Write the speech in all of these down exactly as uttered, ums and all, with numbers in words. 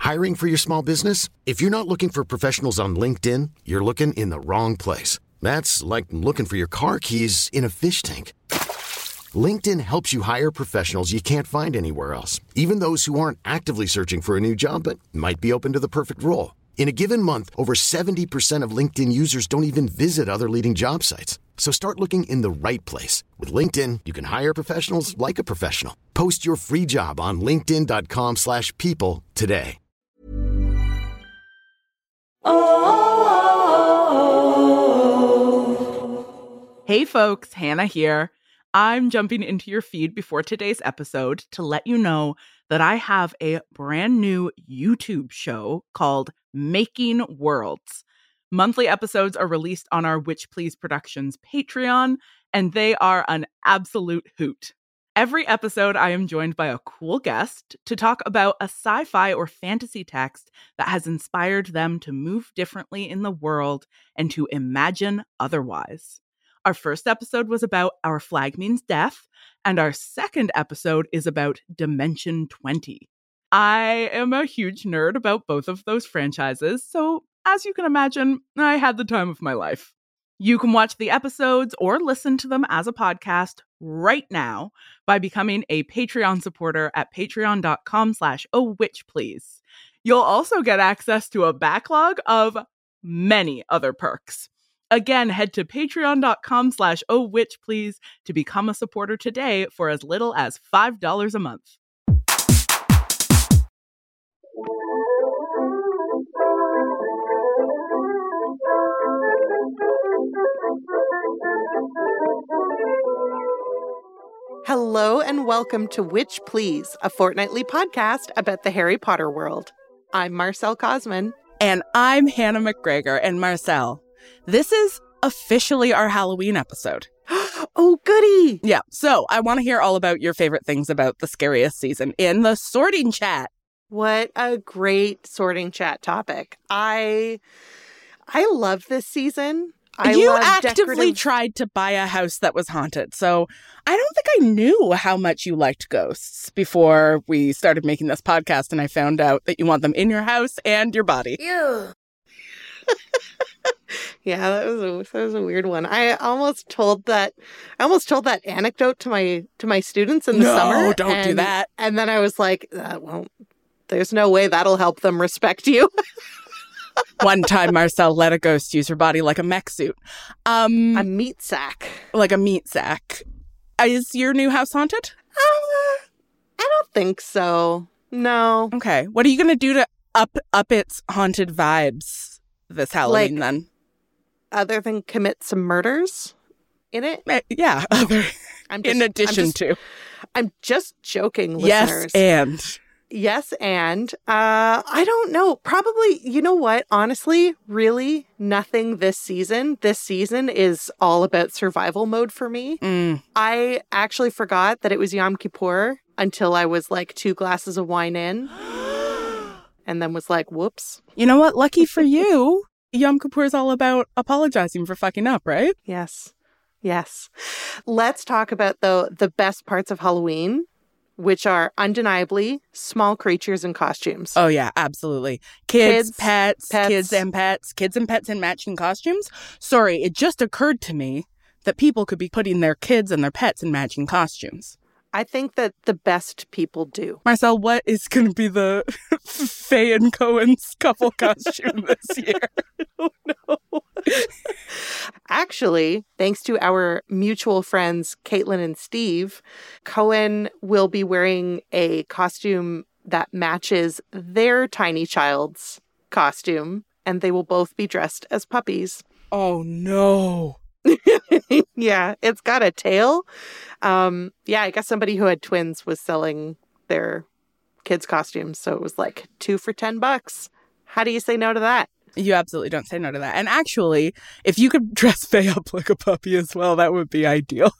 Hiring for your small business? If you're not looking for professionals on LinkedIn, you're looking in the wrong place. That's like looking for your car keys in a fish tank. LinkedIn helps you hire professionals you can't find anywhere else, even those who aren't actively searching for a new job but might be open to the perfect role. In a given month, over seventy percent of LinkedIn users don't even visit other leading job sites. So start looking in the right place. With LinkedIn, you can hire professionals like a professional. Post your free job on linkedin.com slash people today. Oh. Hey folks, Hannah here. I'm jumping into your feed before today's episode to let you know that I have a brand new YouTube show called Making Worlds. Monthly episodes are released on our Witch Please Productions Patreon, and they are an absolute hoot. Every episode, I am joined by a cool guest to talk about a sci-fi or fantasy text that has inspired them to move differently in the world and to imagine otherwise. Our first episode was about Our Flag Means Death, and our second episode is about Dimension twenty. I am a huge nerd about both of those franchises, so as you can imagine, I had the time of my life. You can watch the episodes or listen to them as a podcast right now by becoming a Patreon supporter at patreon.com slash oh witch please. You'll also get access to a backlog of many other perks. Again, head to patreon.com slash oh witch please to become a supporter today for as little as five dollars a month. Hello and welcome to Witch Please, a fortnightly podcast about the Harry Potter world. I'm Marcelle Cosman. And I'm Hannah McGregor. And Marcelle, this is officially our Halloween episode. Oh, goody! Yeah, so I want to hear all about your favorite things about the scariest season in the sorting chat. What a great sorting chat topic. I I love this season. I you love actively decorative... tried to buy a house that was haunted, so I don't think I knew how much you liked ghosts before we started making this podcast, and I found out that you want them in your house and your body. Ew. Yeah, that was a that was a weird one. I almost told that I almost told that anecdote to my to my students in the no, summer. No, don't and, do that. And then I was like, that won't. There's no way that'll help them respect you. One time, Marcelle let a ghost use her body like a mech suit. Um, a meat sack. Like a meat sack. Is your new house haunted? Uh, I don't think so. No. Okay. What are you going to do to up up its haunted vibes this Halloween, like, then? Other than commit some murders in it? Uh, yeah. Other, I'm just, in addition I'm just, to. I'm just joking, Yes, listeners. and... Yes, and uh, I don't know. Probably, you know what? Honestly, really, nothing this season. This season is all about survival mode for me. Mm. I actually forgot that it was Yom Kippur until I was like two glasses of wine in. And then was like, whoops. You know what? Lucky for you, Yom Kippur is all about apologizing for fucking up, right? Yes. Yes. Let's talk about, though, the best parts of Halloween, which are undeniably small creatures and costumes. Oh, yeah, absolutely. Kids, kids pets, pets, kids and pets, kids and pets in matching costumes. Sorry, it just occurred to me that people could be putting their kids and their pets in matching costumes. I think that the best people do. Marcelle, what is going to be the Faye and Cohen's couple costume this year? Oh, no. Actually, thanks to our mutual friends, Caitlin and Steve, Cohen will be wearing a costume that matches their tiny child's costume, and they will both be dressed as puppies. Oh, no. Yeah, it's got a tail. Um, yeah, I guess somebody who had twins was selling their kids' costumes, so it was like two for ten bucks. How do you say no to that? You absolutely don't say no to that. And actually, if you could dress Faye up like a puppy as well, that would be ideal.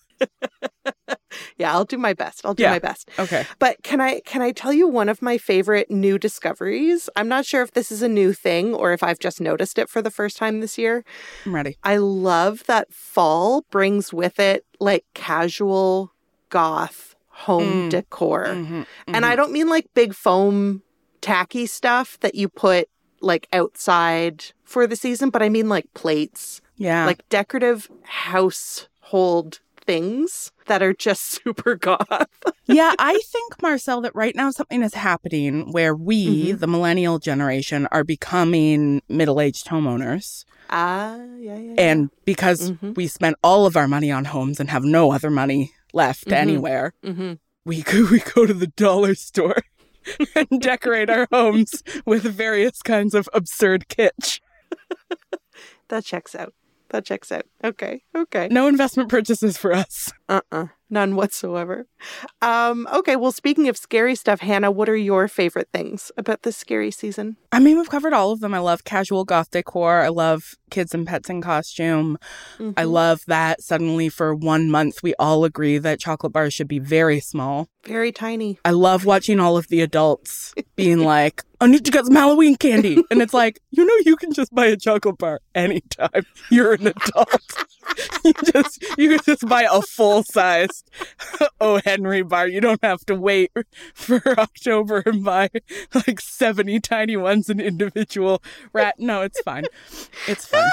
Yeah, I'll do my best. I'll do yeah. my best. Okay. But can I can I tell you one of my favorite new discoveries? I'm not sure if this is a new thing or if I've just noticed it for the first time this year. I'm ready. I love that fall brings with it like casual goth home mm. decor. Mm-hmm, mm-hmm. And I don't mean like big foam tacky stuff that you put like outside for the season, but I mean like plates. Yeah. Like decorative household things that are just super goth. Yeah, I think, Marcel, that right now something is happening where we, Mhm. the millennial generation, are becoming middle-aged homeowners. Ah, yeah, yeah, yeah. And because Mhm. we spent all of our money on homes and have no other money left Mhm. anywhere, hmm we go, we go to the dollar store and decorate our homes with various kinds of absurd kitsch. That checks out. That checks out. Okay. Okay. No investment purchases for us. Uh-uh. None whatsoever. Um, okay. Well, speaking of scary stuff, Hannah, what are your favorite things about this scary season? I mean, we've covered all of them. I love casual goth decor. I love kids and pets in costume. Mhm. I love that suddenly for one month we all agree that chocolate bars should be very small. Very tiny. I love watching all of the adults being like, I need to get some Halloween candy. And it's like, you know, you can just buy a chocolate bar anytime you're an adult. you just you can just buy a full-sized O. Henry bar. You don't have to wait for October and buy like seventy tiny ones an individual rat. No, it's fine. It's fine.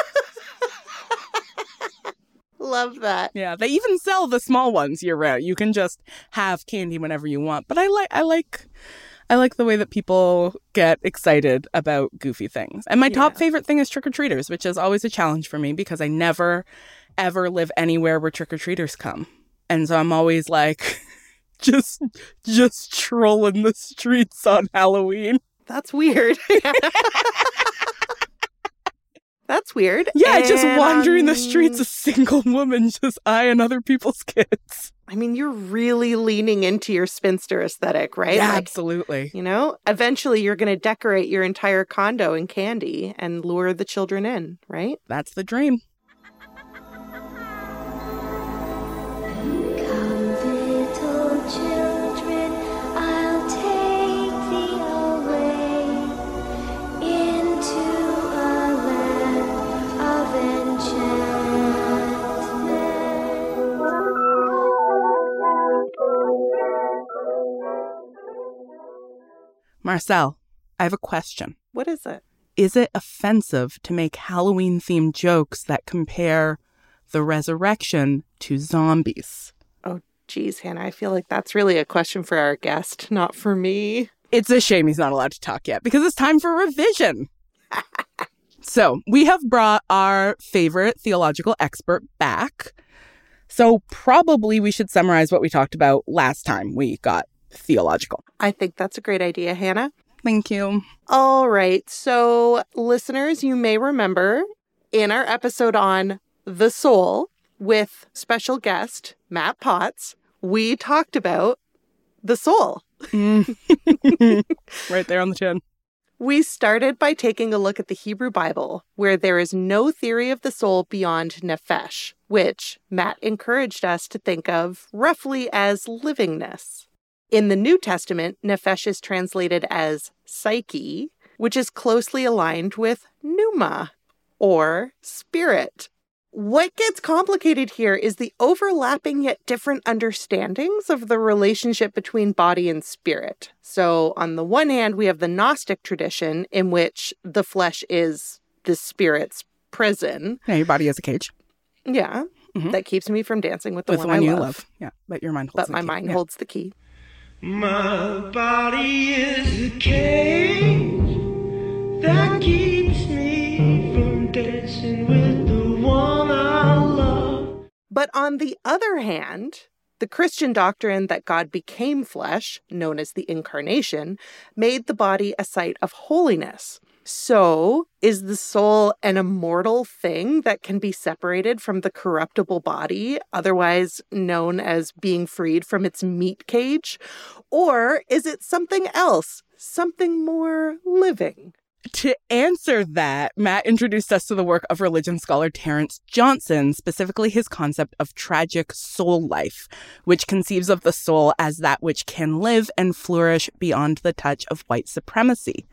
Love that. Yeah, they even sell the small ones year round. You can just have candy whenever you want. But I like I like I like the way that people get excited about goofy things. And my top Yeah. favorite thing is trick-or-treaters, which is always a challenge for me because I never, ever live anywhere where trick-or-treaters come. And so I'm always like, just, just trolling the streets on Halloween. That's weird. That's weird. Yeah, just And, wandering the um, streets, a single woman just eyeing other people's kids. I mean, you're really leaning into your spinster aesthetic, right? Yeah, Like, absolutely. you know, eventually you're going to decorate your entire condo in candy and lure the children in, right? That's the dream. Come, little children, I'll take thee away into a land of enchantment. Marcel, I have a question. What is it? Is it offensive to make Halloween-themed jokes that compare the resurrection to zombies? Oh, geez, Hannah, I feel like that's really a question for our guest, not for me. It's a shame he's not allowed to talk yet because it's time for revision. So we have brought our favorite theological expert back. So probably we should summarize what we talked about last time we got theological. I think that's a great idea, Hannah. Thank you. All right. So, listeners, you may remember in our episode on the soul with special guest Matt Potts, we talked about the soul. Mm. Right there on the chin. We started by taking a look at the Hebrew Bible, where there is no theory of the soul beyond nephesh, which Matt encouraged us to think of roughly as livingness. In the New Testament, nephesh is translated as psyche, which is closely aligned with pneuma, or spirit. What gets complicated here is the overlapping yet different understandings of the relationship between body and spirit. So on the one hand, we have the Gnostic tradition in which the flesh is the spirit's prison. Yeah, your body is a cage. Yeah, Mhm. that keeps me from dancing with the With one, the one I you love. love. Yeah, but your mind holds But the my key. mind Yeah. holds the key. My body is a cage that keeps me from dancing with the one I love. But on the other hand, the Christian doctrine that God became flesh, known as the incarnation, made the body a site of holiness. So, is the soul an immortal thing that can be separated from the corruptible body, otherwise known as being freed from its meat cage? Or is it something else, something more living? To answer that, Matt introduced us to the work of religion scholar Terence Johnson, specifically his concept of tragic soul life, which conceives of the soul as that which can live and flourish beyond the touch of white supremacy.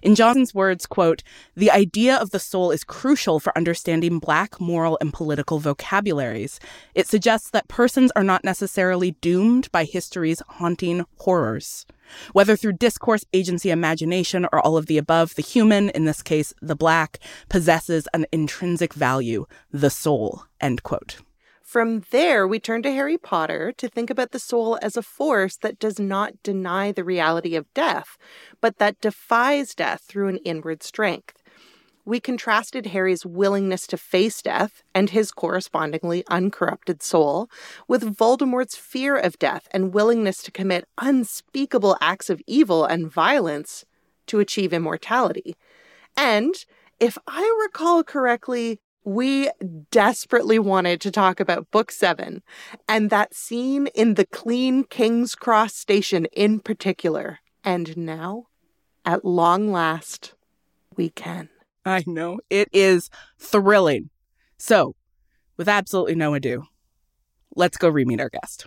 In Johnson's words, quote, "The idea of the soul is crucial for understanding Black moral and political vocabularies. It suggests that persons are not necessarily doomed by history's haunting horrors. Whether through discourse, agency, imagination, or all of the above, the human, in this case, the Black, possesses an intrinsic value, the soul," end quote. From there, we turn to Harry Potter to think about the soul as a force that does not deny the reality of death, but that defies death through an inward strength. We contrasted Harry's willingness to face death and his correspondingly uncorrupted soul with Voldemort's fear of death and willingness to commit unspeakable acts of evil and violence to achieve immortality. And, if I recall correctly, we desperately wanted to talk about Book Seven, and that scene in the Clean King's Cross station in particular. And now, at long last, we can. I know. It is thrilling. So, with absolutely no ado, let's go re-meet our guest.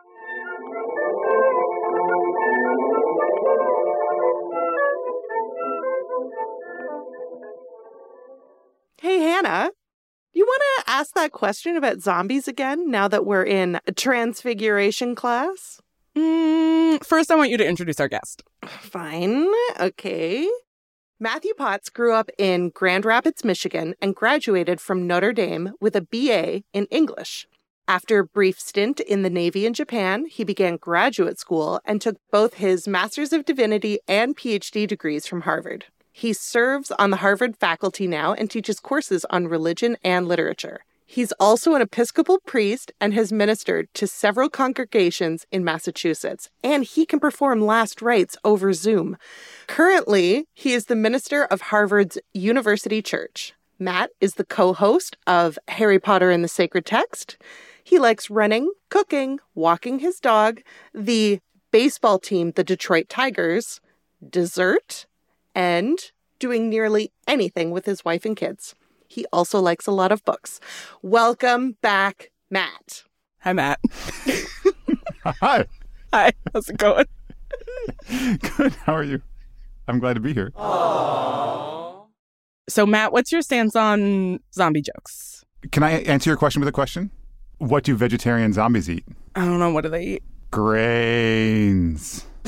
Hey, Hannah. You want to ask that question about zombies again now that we're in a transfiguration class? Mm, first, I want you to introduce our guest. Fine. Okay. Matthew Potts grew up in Grand Rapids, Michigan, and graduated from Notre Dame with a B A in English. After a brief stint in the Navy in Japan, he began graduate school and took both his Master's of Divinity and P H D degrees from Harvard. He serves on the Harvard faculty now and teaches courses on religion and literature. He's also an Episcopal priest and has ministered to several congregations in Massachusetts, and he can perform last rites over Zoom. Currently, he is the minister of Harvard's University Church. Matt is the co-host of Harry Potter and the Sacred Text. He likes running, cooking, walking his dog, the baseball team, the Detroit Tigers, dessert, and doing nearly anything with his wife and kids. He also likes a lot of books. Welcome back, Matt. Hi, Matt. Hi. Hi. How's it going? Good. How are you? I'm glad to be here. Aww. So, Matt, what's your stance on zombie jokes? Can I answer your question with a question? What do vegetarian zombies eat? I don't know. What do they eat? Grains.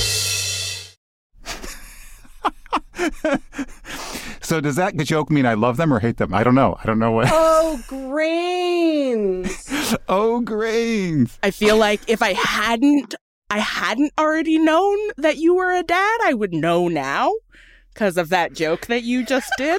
So does that joke mean I love them or hate them? I don't know. I don't know what. Oh, grains. Oh, grains. I feel like if I hadn't, I hadn't already known that you were a dad, I would know now because of that joke that you just did.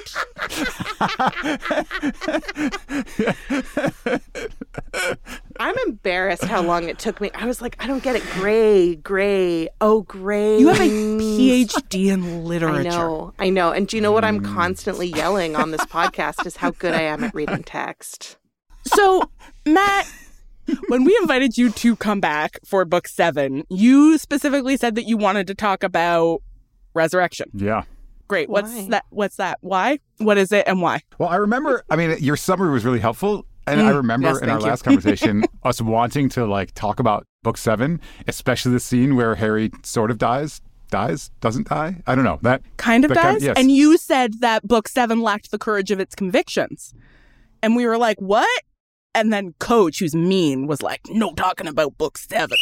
I'm embarrassed how long it took me. I was like, I don't get it. Gray, gray. Oh, gray. You have a P H D in literature. I know. I know. And do you know what I'm constantly yelling on this podcast is how good I am at reading text. So, Matt, when we invited you to come back for book seven, you specifically said that you wanted to talk about resurrection. Yeah. Great. Why? What's that? What's that? Why? What is it and why? Well, I remember, I mean, your summary was really helpful. And Mm, I remember yes, in our thank you. last conversation, us wanting to like talk about book seven, especially the scene where Harry sort of dies, dies, doesn't die. I don't know. That Kind of that kind- does. yes. And you said that book seven lacked the courage of its convictions. And we were like, what? And then Coach, who's mean, was like, no talking about book seven.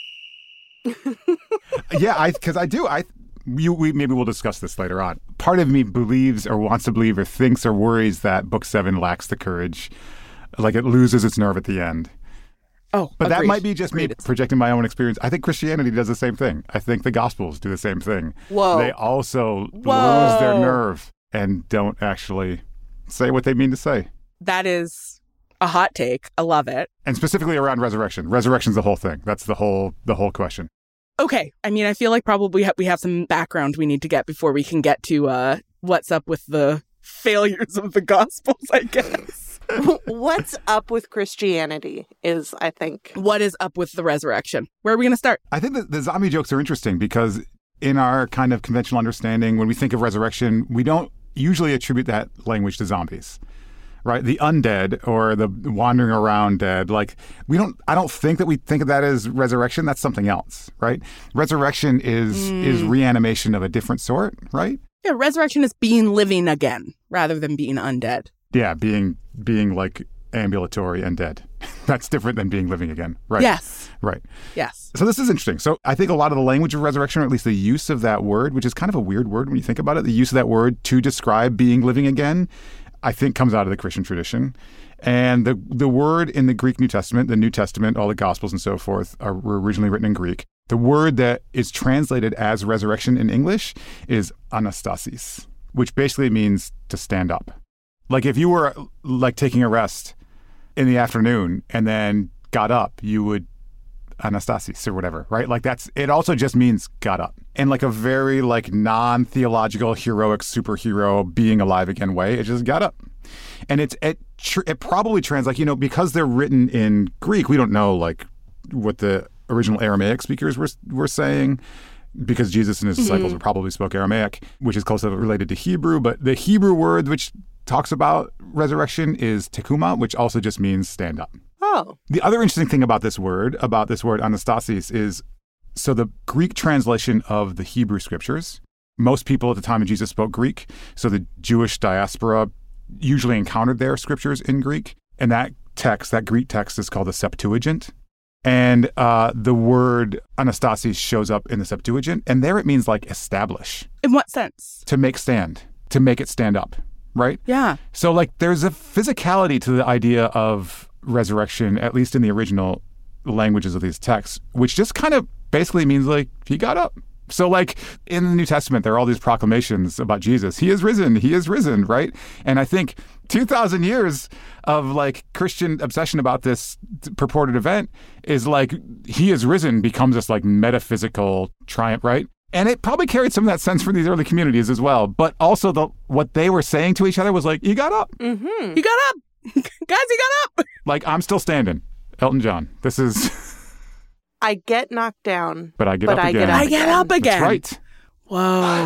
Yeah, I because I do. I you, we maybe we'll discuss this later on. Part of me believes or wants to believe or thinks or worries that book seven lacks the courage, like it loses its nerve at the end. Oh, But that agreed. might be just Agreed. me projecting my own experience. I think Christianity does the same thing. I think the Gospels do the same thing. Whoa. They also Whoa. lose their nerve and don't actually say what they mean to say. That is a hot take. I love it. And specifically around resurrection. Resurrection's the whole thing. That's the whole the whole question. Okay. I mean, I feel like probably ha- we have some background we need to get before we can get to uh, what's up with the failures of the Gospels, I guess. What's up with Christianity is, I think. What is up with the resurrection? Where are we going to start? I think that the zombie jokes are interesting because in our kind of conventional understanding, when we think of resurrection, we don't usually attribute that language to zombies, right? The undead or the wandering around dead, like we don't, I don't think that we think of that as resurrection. That's something else, right? Resurrection is, Mm. is reanimation of a different sort, right? Yeah, resurrection is being living again rather than being undead. Yeah, being being like ambulatory and dead. That's different than being living again. Right. Yes. Right. Yes. So this is interesting. So I think a lot of the language of resurrection, or at least the use of that word, which is kind of a weird word when you think about it, the use of that word to describe being living again, I think comes out of the Christian tradition. And the the word in the Greek New Testament, the New Testament, all the Gospels and so forth, are, were originally written in Greek. The word that is translated as resurrection in English is anastasis, which basically means to stand up. Like if you were like taking a rest in the afternoon and then got up, you would anastasis or whatever, right? Like that's, it also just means got up. In like a very like non-theological, heroic, superhero, being alive again way, it just got up. And it's, it, it probably translates, like, you know, because they're written in Greek, we don't know like what the original Aramaic speakers were were saying, because Jesus and his Mm-hmm. disciples probably spoke Aramaic, which is closely related to Hebrew. But the Hebrew word which talks about resurrection is tekuma, which also just means stand up. Oh. The other interesting thing about this word, about this word anastasis, is so the Greek translation of the Hebrew scriptures, most people at the time of Jesus spoke Greek, so the Jewish diaspora usually encountered their scriptures in Greek. And that text, that Greek text, is called the Septuagint. And uh, the word anastasis shows up in the Septuagint, and there it means like establish. In what sense? To make stand, to make it stand up, right? Yeah. So like there's a physicality to the idea of resurrection, at least in the original languages of these texts, which just kind of basically means like he got up. So like in the New Testament, there are all these proclamations about Jesus. He is risen. He is risen, right? And I think two thousand years of like Christian obsession about this purported event is like he is risen becomes this like metaphysical triumph, right? And it probably carried some of that sense from these early communities as well. But also the what they were saying to each other was like, he got up. Mm-hmm. He got up. Guys, he got up. Like, I'm still standing. Elton John. This is... I get knocked down, But I get but up I again. get up I get up again. That's right. Whoa.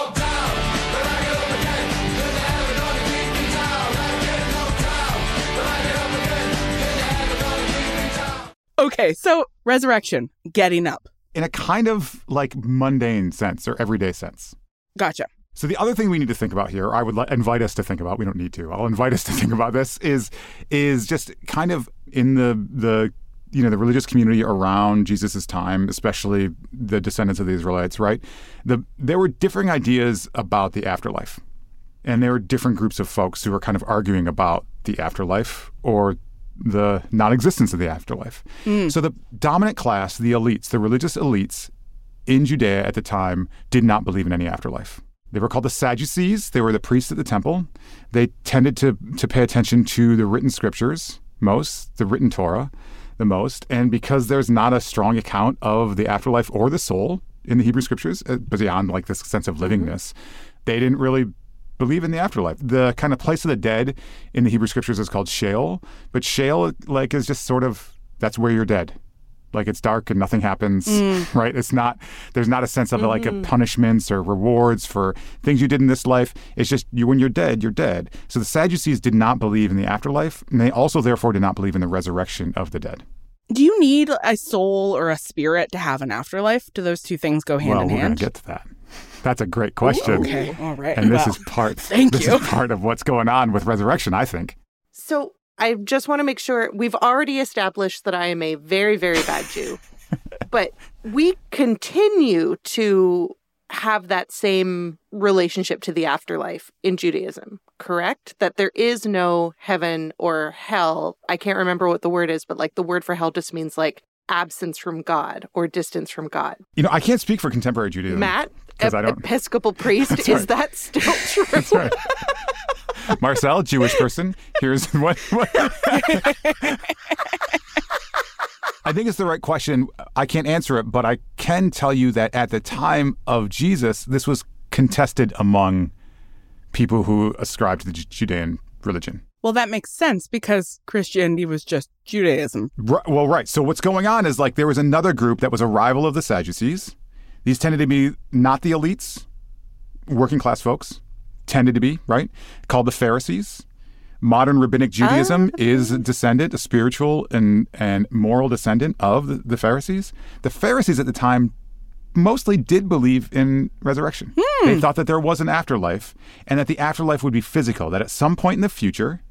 Okay, so resurrection, getting up. In a kind of like mundane sense or everyday sense. Gotcha. So the other thing we need to think about here, I would li- invite us to think about, we don't need to, I'll invite us to think about this, is is just kind of in the the you know, the religious community around Jesus' time, especially the descendants of the Israelites, right? The, there were differing ideas about the afterlife. And there were different groups of folks who were kind of arguing about the afterlife or the non-existence of the afterlife. Mm. So the dominant class, the elites, the religious elites in Judea at the time did not believe in any afterlife. They were called the Sadducees. They were the priests at the temple. They tended to, to pay attention to the written scriptures most, the written Torah, the most. And because there's not a strong account of the afterlife or the soul in the Hebrew scriptures, beyond like this sense of livingness, they didn't really believe in the afterlife. The kind of place of the dead in the Hebrew scriptures is called Sheol, but Sheol like is just sort of, that's where you're dead. Like it's dark and nothing happens, mm. right? It's not, there's not a sense of mm-hmm. like a punishments or rewards for things you did in this life. It's just you, when you're dead, you're dead. So the Sadducees did not believe in the afterlife, and they also therefore did not believe in the resurrection of the dead. Do you need a soul or a spirit to have an afterlife? Do those two things go hand well, in hand? Well, we're going hand? to get to that. That's a great question. Ooh, okay, all right. And this well, is part. Thank this you. is part of what's going on with resurrection, I think. So I just want to make sure we've already established that I am a very, very bad Jew, but we continue to have that same relationship to the afterlife in Judaism, correct? That there is no heaven or hell. I can't remember what the word is, but like the word for hell just means like absence from God or distance from God. You know, I can't speak for contemporary Judaism. Matt, e- I don't... Episcopal priest, right. is that still true? That's right. Marcel, Jewish person, here's what, what... I think it's the right question. I can't answer it, but I can tell you that at the time of Jesus, this was contested among people who ascribed to the Judean religion. Well, that makes sense because Christianity was just Judaism. Right, well, right. So what's going on is like there was another group that was a rival of the Sadducees. These tended to be not the elites, working class folks, tended to be, right? Called the Pharisees. Modern rabbinic Judaism oh. is a descendant, a spiritual and, and moral descendant of the, the Pharisees. The Pharisees at the time mostly did believe in resurrection. Hmm. They thought that there was an afterlife and that the afterlife would be physical, that at some point in the future,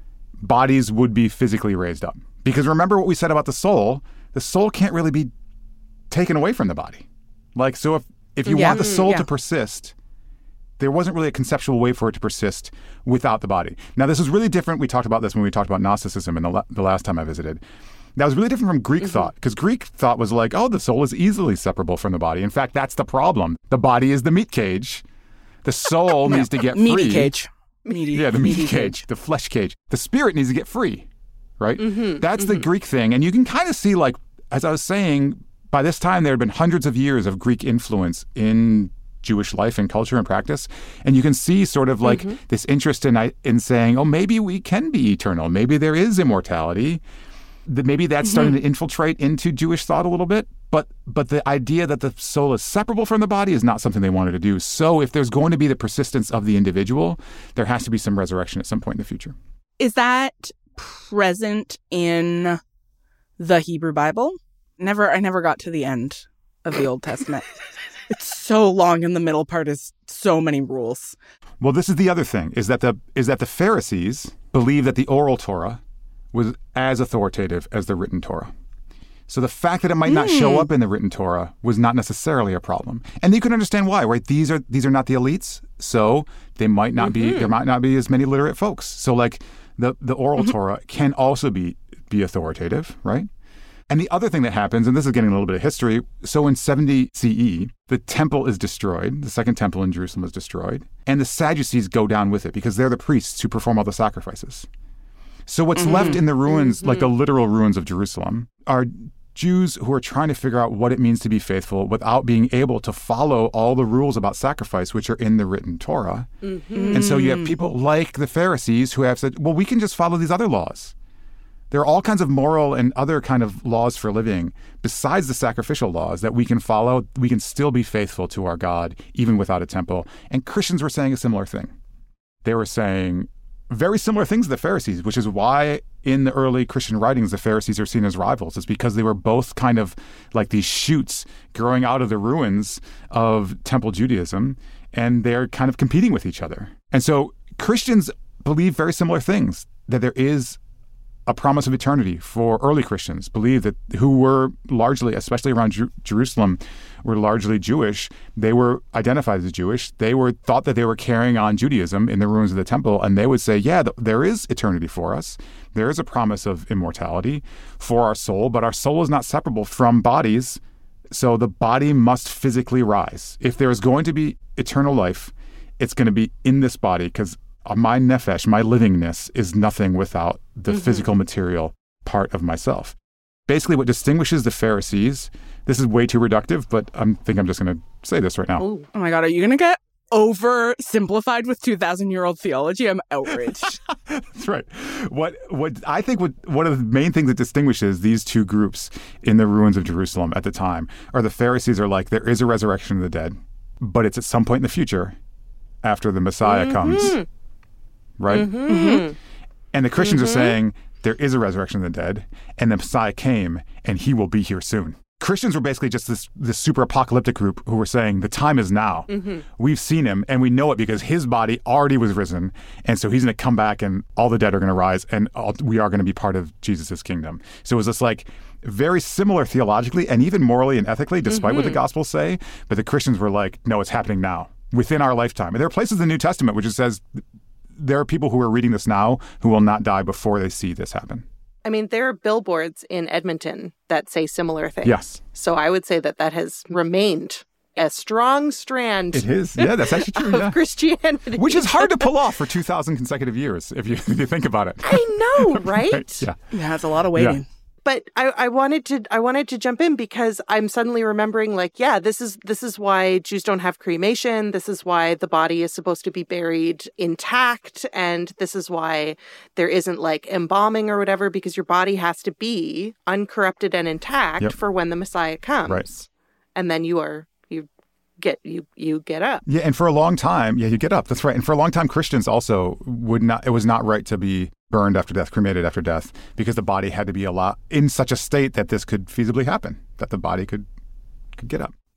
bodies would be physically raised up. Because remember what we said about the soul, the soul can't really be taken away from the body. Like, so if, if you Yeah. want the soul Yeah. to persist, there wasn't really a conceptual way for it to persist without the body. Now, this is really different. We talked about this when we talked about Gnosticism in the, la- the last time I visited. That was really different from Greek Mm-hmm. thought, because Greek thought was like, oh, the soul is easily separable from the body. In fact, that's the problem. The body is the meat cage. The soul needs to get Meaty free. cage. Meaty, Yeah, the meat meaty cage, the flesh cage. The spirit needs to get free, right? Mm-hmm, That's the Greek thing. And you can kind of see, like, as I was saying, by this time there had been hundreds of years of Greek influence in Jewish life and culture and practice. And you can see sort of like this interest in in saying, oh, maybe we can be eternal. Maybe there is immortality. That maybe that's starting to infiltrate into Jewish thought a little bit. But but the idea that the soul is separable from the body is not something they wanted to do. So if there's going to be the persistence of the individual, there has to be some resurrection at some point in the future. Is that present in the Hebrew Bible? Never, I never got to the end of the Old Testament. It's so long, and the middle part is so many rules. Well, this is the other thing, is that the is that the Pharisees believe that the oral Torah was as authoritative as the written Torah. So the fact that it might not show up in the written Torah was not necessarily a problem. And you can understand why, right? These are these are not the elites, so they might not be there might not be as many literate folks. So like the the oral Torah can also be be authoritative, right? And the other thing that happens, and this is getting a little bit of history, so in seventy C E, the temple is destroyed. The second temple in Jerusalem is destroyed. And the Sadducees go down with it because they're the priests who perform all the sacrifices. So what's left in the ruins, like the literal ruins of Jerusalem, are Jews who are trying to figure out what it means to be faithful without being able to follow all the rules about sacrifice, which are in the written Torah. And so you have people like the Pharisees who have said, well, we can just follow these other laws. There are all kinds of moral and other kind of laws for living besides the sacrificial laws that we can follow. We can still be faithful to our God, even without a temple. And Christians were saying a similar thing. They were saying very similar things to the Pharisees, which is why in the early Christian writings, the Pharisees are seen as rivals. It's because they were both kind of like these shoots growing out of the ruins of temple Judaism, and they're kind of competing with each other. And so Christians believe very similar things, that there is a promise of eternity for early Christians, believe that who were largely, especially around Jer- Jerusalem, were largely Jewish. They were identified as Jewish. They were thought that they were carrying on Judaism in the ruins of the temple, and they would say, yeah, th- there is eternity for us. There is a promise of immortality for our soul, but our soul is not separable from bodies, so the body must physically rise. If there is going to be eternal life, it's going to be in this body, because my nephesh, my livingness, is nothing without the mm-hmm. physical material part of myself. Basically, what distinguishes the Pharisees, this is way too reductive, but I think I'm just going to say this right now. Ooh. Oh my God, are you going to get oversimplified with two thousand year old theology? I'm outraged. That's right. What what I think what, one of the main things that distinguishes these two groups in the ruins of Jerusalem at the time are the Pharisees are like, there is a resurrection of the dead, but it's at some point in the future after the Messiah mm-hmm. comes. Right? Mm-hmm. And the Christians mm-hmm. are saying there is a resurrection of the dead, and the Messiah came, and he will be here soon. Christians were basically just this, this super apocalyptic group who were saying the time is now. Mm-hmm. We've seen him, and we know it because his body already was risen, and so he's going to come back, and all the dead are going to rise, and all, we are going to be part of Jesus' kingdom. So it was this like very similar theologically and even morally and ethically, despite mm-hmm. what the Gospels say, but the Christians were like, no, it's happening now, within our lifetime. And there are places in the New Testament which it says there are people who are reading this now who will not die before they see this happen. I mean, there are billboards in Edmonton that say similar things. Yes. So I would say that that has remained a strong strand. It is. Yeah, that's actually true. of yeah. Christianity. Which is hard to pull off for two thousand consecutive years, if you, if you think about it. I know, right? right? Yeah. Yeah, it's a lot of waiting. Yeah. But I, I wanted to I wanted to jump in because I'm suddenly remembering, like, yeah, this is this is why Jews don't have cremation. This is why the body is supposed to be buried intact. And this is why there isn't like embalming or whatever, because your body has to be uncorrupted and intact yep. for when the Messiah comes. Right. And then you are you get you you get up. Yeah, and for a long time, yeah, you get up. That's right. And for a long time, Christians also would not it was not right to be burned after death, cremated after death, because the body had to be a lot in such a state that this could feasibly happen, that the body could could get up.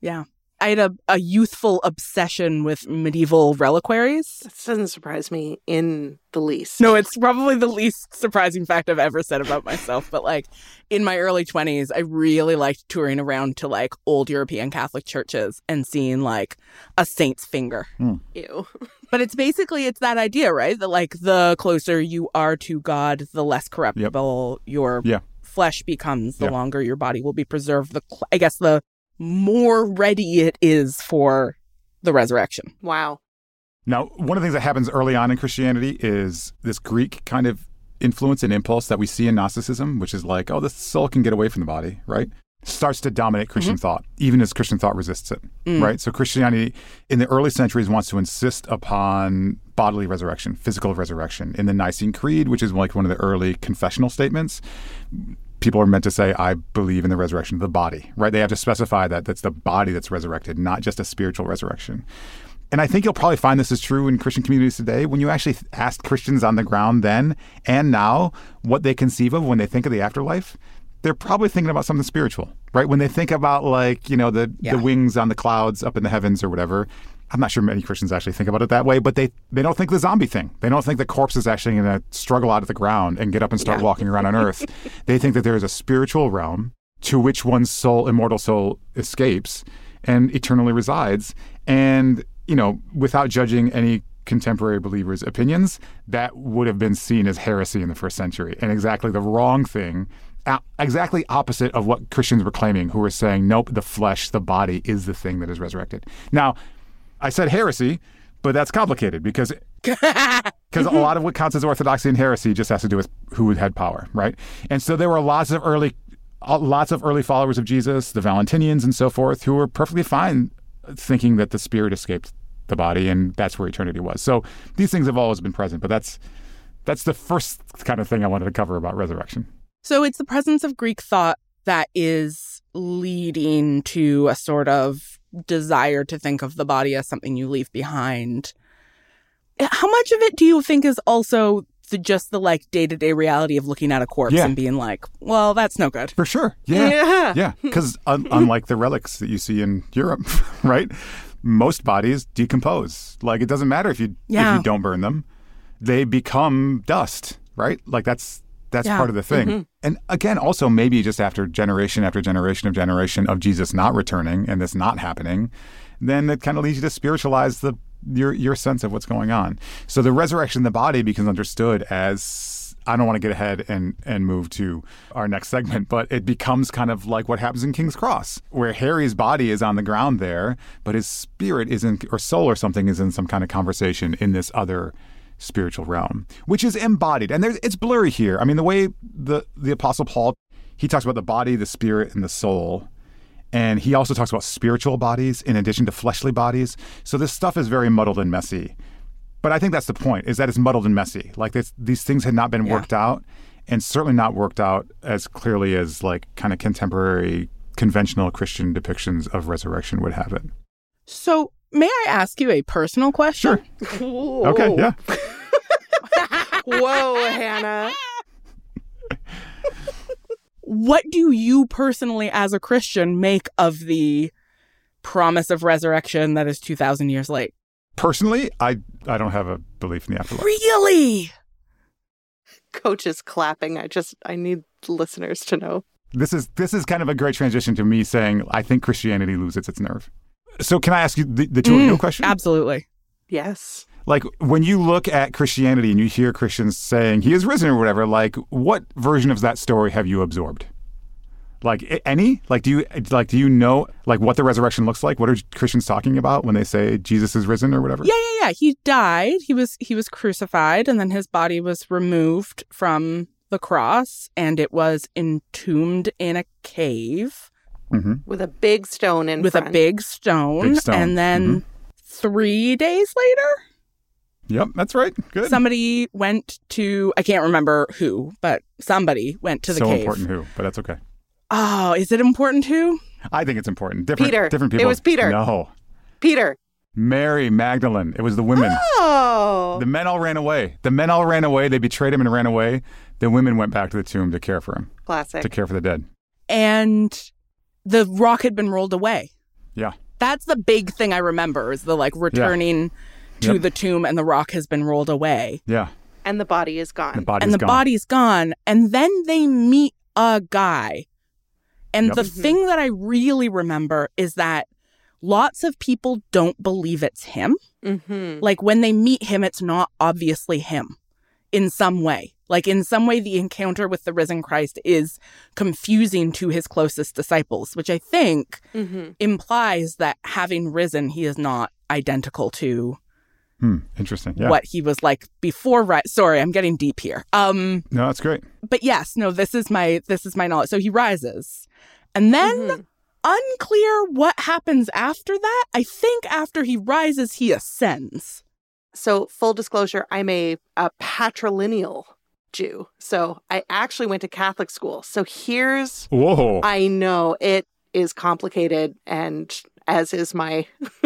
Yeah. I had a, a youthful obsession with medieval reliquaries. That doesn't surprise me in the least. No, it's probably the least surprising fact I've ever said about myself. But like in my early twenties, I really liked touring around to like old European Catholic churches and seeing like a saint's finger. Mm. Ew. But it's basically, it's that idea, right? That like the closer you are to God, the less corruptible yep. your yeah. flesh becomes, the yeah. longer your body will be preserved. The I guess the more ready it is for the resurrection. Wow. Now, one of the things that happens early on in Christianity is this Greek kind of influence and impulse that we see in Gnosticism, which is like, oh, the soul can get away from the body, right? Starts to dominate Christian mm-hmm. thought, even as Christian thought resists it, mm. right? So Christianity in the early centuries wants to insist upon bodily resurrection, physical resurrection. In the Nicene Creed, which is like one of the early confessional statements, people are meant to say, I believe in the resurrection of the body, right? They have to specify that that's the body that's resurrected, not just a spiritual resurrection. And I think you'll probably find this is true in Christian communities today. When you actually ask Christians on the ground then and now what they conceive of when they think of the afterlife, they're probably thinking about something spiritual, right? When they think about like, you know, the, yeah. the wings on the clouds up in the heavens or whatever, I'm not sure many Christians actually think about it that way, but they, they don't think the zombie thing. They don't think the corpse is actually going to struggle out of the ground and get up and start yeah. walking around on earth. They think that there is a spiritual realm to which one's soul, immortal soul, escapes and eternally resides. And, you know, without judging any contemporary believers' opinions, that would have been seen as heresy in the first century and exactly the wrong thing. Exactly opposite of what Christians were claiming, who were saying, nope, the flesh, the body is the thing that is resurrected. Now, I said heresy, but that's complicated because because a lot of what counts as orthodoxy and heresy just has to do with who had power, right? And so there were lots of early lots of early followers of Jesus, the Valentinians and so forth, who were perfectly fine thinking that the spirit escaped the body and that's where eternity was. So these things have always been present, but that's that's the first kind of thing I wanted to cover about resurrection. So it's the presence of Greek thought that is leading to a sort of desire to think of the body as something you leave behind. How much of it do you think is also the, just the like day-to-day reality of looking at a corpse yeah. and being like, well, that's no good? For sure. Yeah. Yeah. Yeah. Because un- unlike the relics that you see in Europe, right? Most bodies decompose. Like it doesn't matter if you yeah. if you don't burn them. They become dust, right? Like that's That's yeah. part of the thing. Mm-hmm. And again, also maybe just after generation after generation of generation of Jesus not returning and this not happening, then it kind of leads you to spiritualize the your your sense of what's going on. So the resurrection of the body becomes understood as, I don't want to get ahead and, and move to our next segment, but it becomes kind of like what happens in King's Cross, where Harry's body is on the ground there, but his spirit is in, or soul or something is in some kind of conversation in this other spiritual realm, which is embodied. And there, it's blurry here. I mean, the way the, the Apostle Paul, he talks about the body, the spirit, and the soul. And he also talks about spiritual bodies in addition to fleshly bodies. So this stuff is very muddled and messy. But I think that's the point, is that it's muddled and messy. Like this, these things had not been yeah. worked out, and certainly not worked out as clearly as like kind of contemporary conventional Christian depictions of resurrection would have it. So may I ask you a personal question? Sure. Okay, yeah. Whoa, Hannah. What do you personally, as a Christian, make of the promise of resurrection that is two thousand years late? Personally, I I don't have a belief in the afterlife. Really? Coach is clapping. I just, I need listeners to know. This is this is kind of a great transition to me saying I think Christianity loses its nerve. So can I ask you the, the two mm, of you a question? Absolutely. Yes. Like when you look at Christianity and you hear Christians saying he is risen or whatever, like what version of that story have you absorbed? Like any? Like do you like do you know like what the resurrection looks like? What are Christians talking about when they say Jesus is risen or whatever? Yeah, yeah, yeah. He died. He was he was crucified, and then his body was removed from the cross, and it was entombed in a cave mm-hmm. with a big stone in with front. a big stone, big stone. And then mm-hmm. three days later, yep, that's right. Good. somebody went to, I can't remember who, but somebody went to the so cave. So important who, but that's okay. Oh, is it important who? I think it's important. Different, Peter. Different people. It was Peter. No. Peter. Mary Magdalene. It was the women. Oh. The men all ran away. The men all ran away. They betrayed him and ran away. The women went back to the tomb to care for him. Classic. To care for the dead. And the rock had been rolled away. Yeah. That's the big thing I remember is the like returning yeah. to yep. the tomb and the rock has been rolled away. Yeah. And the body is gone. The body's and the gone. body's gone. And then they meet a guy. And Yep. the Mhm. thing that I really remember is that lots of people don't believe it's him. Mm-hmm. Like when they meet him, it's not obviously him in some way. Like in some way, the encounter with the risen Christ is confusing to his closest disciples, which I think Mm-hmm. implies that having risen, he is not identical to Hmm. Interesting. Yeah. what he was like before. Ri- Sorry, I'm getting deep here. Um, No, that's great. but yes, no, this is my this is my knowledge. So he rises, and then Mhm. unclear what happens after that. I think after he rises, he ascends. So, full disclosure, I'm a, a patrilineal Jew. So, I actually went to Catholic school. So, here's, Whoa. I know it is complicated, and as is my,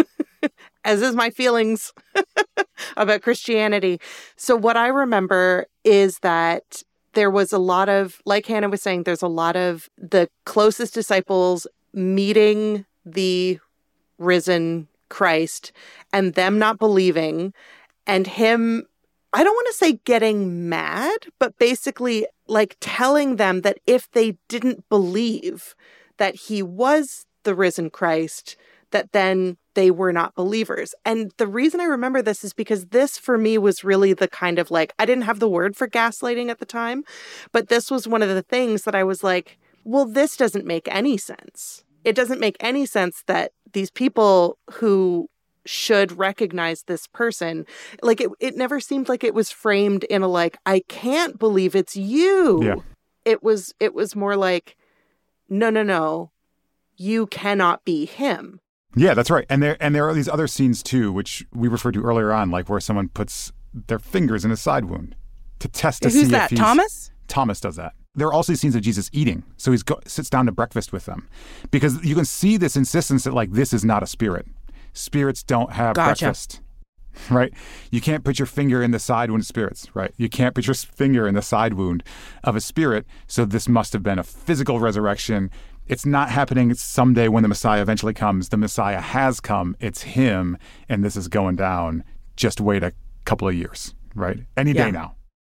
as is my feelings about Christianity. So, what I remember is that there was a lot of, like Hannah was saying, there's a lot of the closest disciples meeting the risen Christ and them not believing and him, I don't want to say getting mad, but basically like telling them that if they didn't believe that he was the risen Christ, that then they were not believers. And the reason I remember this is because this for me was really the kind of like, I didn't have the word for gaslighting at the time, but this was one of the things that I was like, well, this doesn't make any sense. It doesn't make any sense that these people who should recognize this person, like it, it never seemed like it was framed in a like, I can't believe it's you. Yeah. It was, it was more like, no, no, no, you cannot be him. Yeah, that's right. And there and there are these other scenes too, which we referred to earlier on, like where someone puts their fingers in a side wound to test to Who's see that? if he's... Thomas? Thomas does that. There are also scenes of Jesus eating. So he sits down to breakfast with them. Because you can see this insistence that like this is not a spirit. Spirits don't have Gotcha. breakfast. Right? You can't put your finger in the side wound of spirits, right? You can't put your finger in the side wound of a spirit. So this must have been a physical resurrection. It's not happening someday when the Messiah eventually comes. The Messiah has come. It's him. And this is going down. Just wait a couple of years, right? Any Yeah. day now.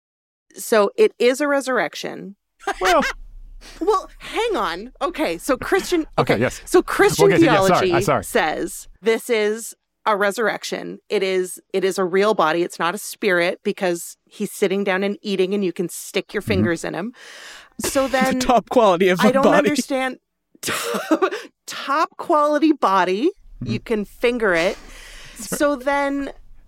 So it is a resurrection. Well, Well, hang on. Okay, so Christian. Okay, yes. So Christian We'll get to- yeah, sorry, theology I'm sorry. says this is a resurrection. It is. It is a real body. It's not a spirit because he's sitting down and eating, and you can stick your Mm-hmm. fingers in him. So then, Top quality of a I don't body. understand. Top, top quality body. Mm-hmm. You can finger it. So then,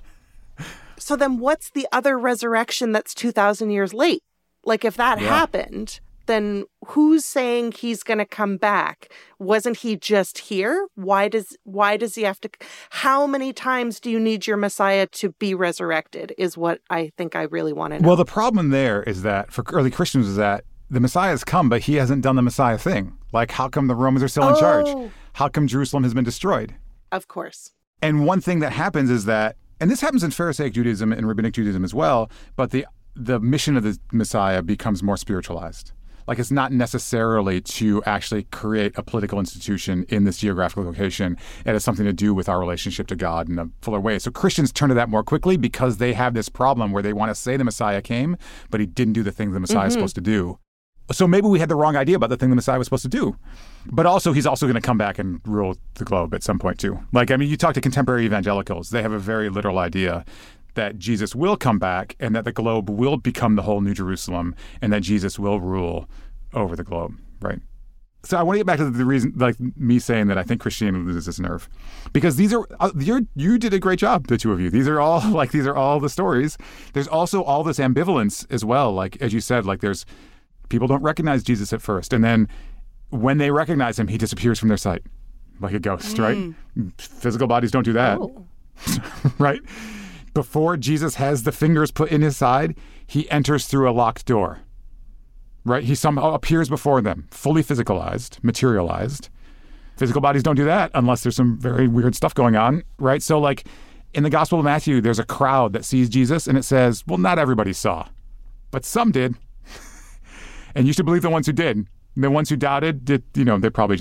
so then, what's the other resurrection that's two thousand years late? Like, if that Yeah. happened, then who's saying he's going to come back? Wasn't he just here? Why does why does he have to? How many times do you need your Messiah to be resurrected? Is what I think I really want to know. well, the problem there is that for early Christians is that the Messiah has come, but he hasn't done the Messiah thing. Like, how come the Romans are still in charge? Oh. How come Jerusalem has been destroyed? Of course. And one thing that happens is that, and this happens in Pharisaic Judaism and Rabbinic Judaism as well, but the the mission of the Messiah becomes more spiritualized. Like, it's not necessarily to actually create a political institution in this geographical location. It has something to do with our relationship to God in a fuller way. So Christians turn to that more quickly because they have this problem where they want to say the Messiah came, but he didn't do the things the Messiah is supposed to do. So maybe we had the wrong idea about the thing the Messiah was supposed to do. But also, he's also going to come back and rule the globe at some point, too. Like, I mean, you talk to contemporary evangelicals, they have a very literal idea that Jesus will come back and that the globe will become the whole New Jerusalem and that Jesus will rule over the globe, right? So I want to get back to the reason, like me saying that I think Christianity loses its nerve. Because these are, uh, you're, you did a great job, the two of you. These are all, like, these are all the stories. There's also all this ambivalence as well. Like, as you said, like, there's, people don't recognize Jesus at first. And then when they recognize him, he disappears from their sight like a ghost, right? Physical bodies don't do that, Oh. right? Before Jesus has the fingers put in his side, he enters through a locked door, right? He somehow appears before them, fully physicalized, materialized. Physical bodies don't do that unless there's some very weird stuff going on, right? So, like, in the Gospel of Matthew, there's a crowd that sees Jesus, and it says, well, not everybody saw, but some did. And you should believe the ones who did. The ones who doubted, did, you know, they probably just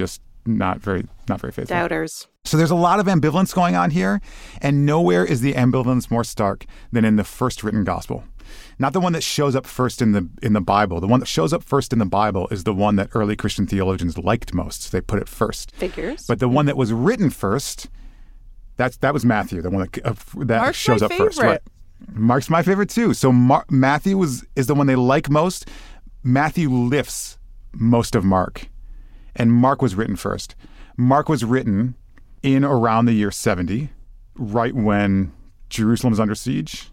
not very not very faithful. Doubters. So there's a lot of ambivalence going on here, and nowhere is the ambivalence more stark than in the first written gospel. Not the one that shows up first in the in the Bible. The one that shows up first in the Bible is the one that early Christian theologians liked most. They put it first. Figures. But the one that was written first, that's that was Matthew, the one that uh, that Mark's shows my up first. favorite. Right. Mark's my favorite too. So Mar- Matthew was is the one they like most. Matthew lifts most of Mark, and Mark was written first. Mark was written in around the year seventy, right when Jerusalem is under siege,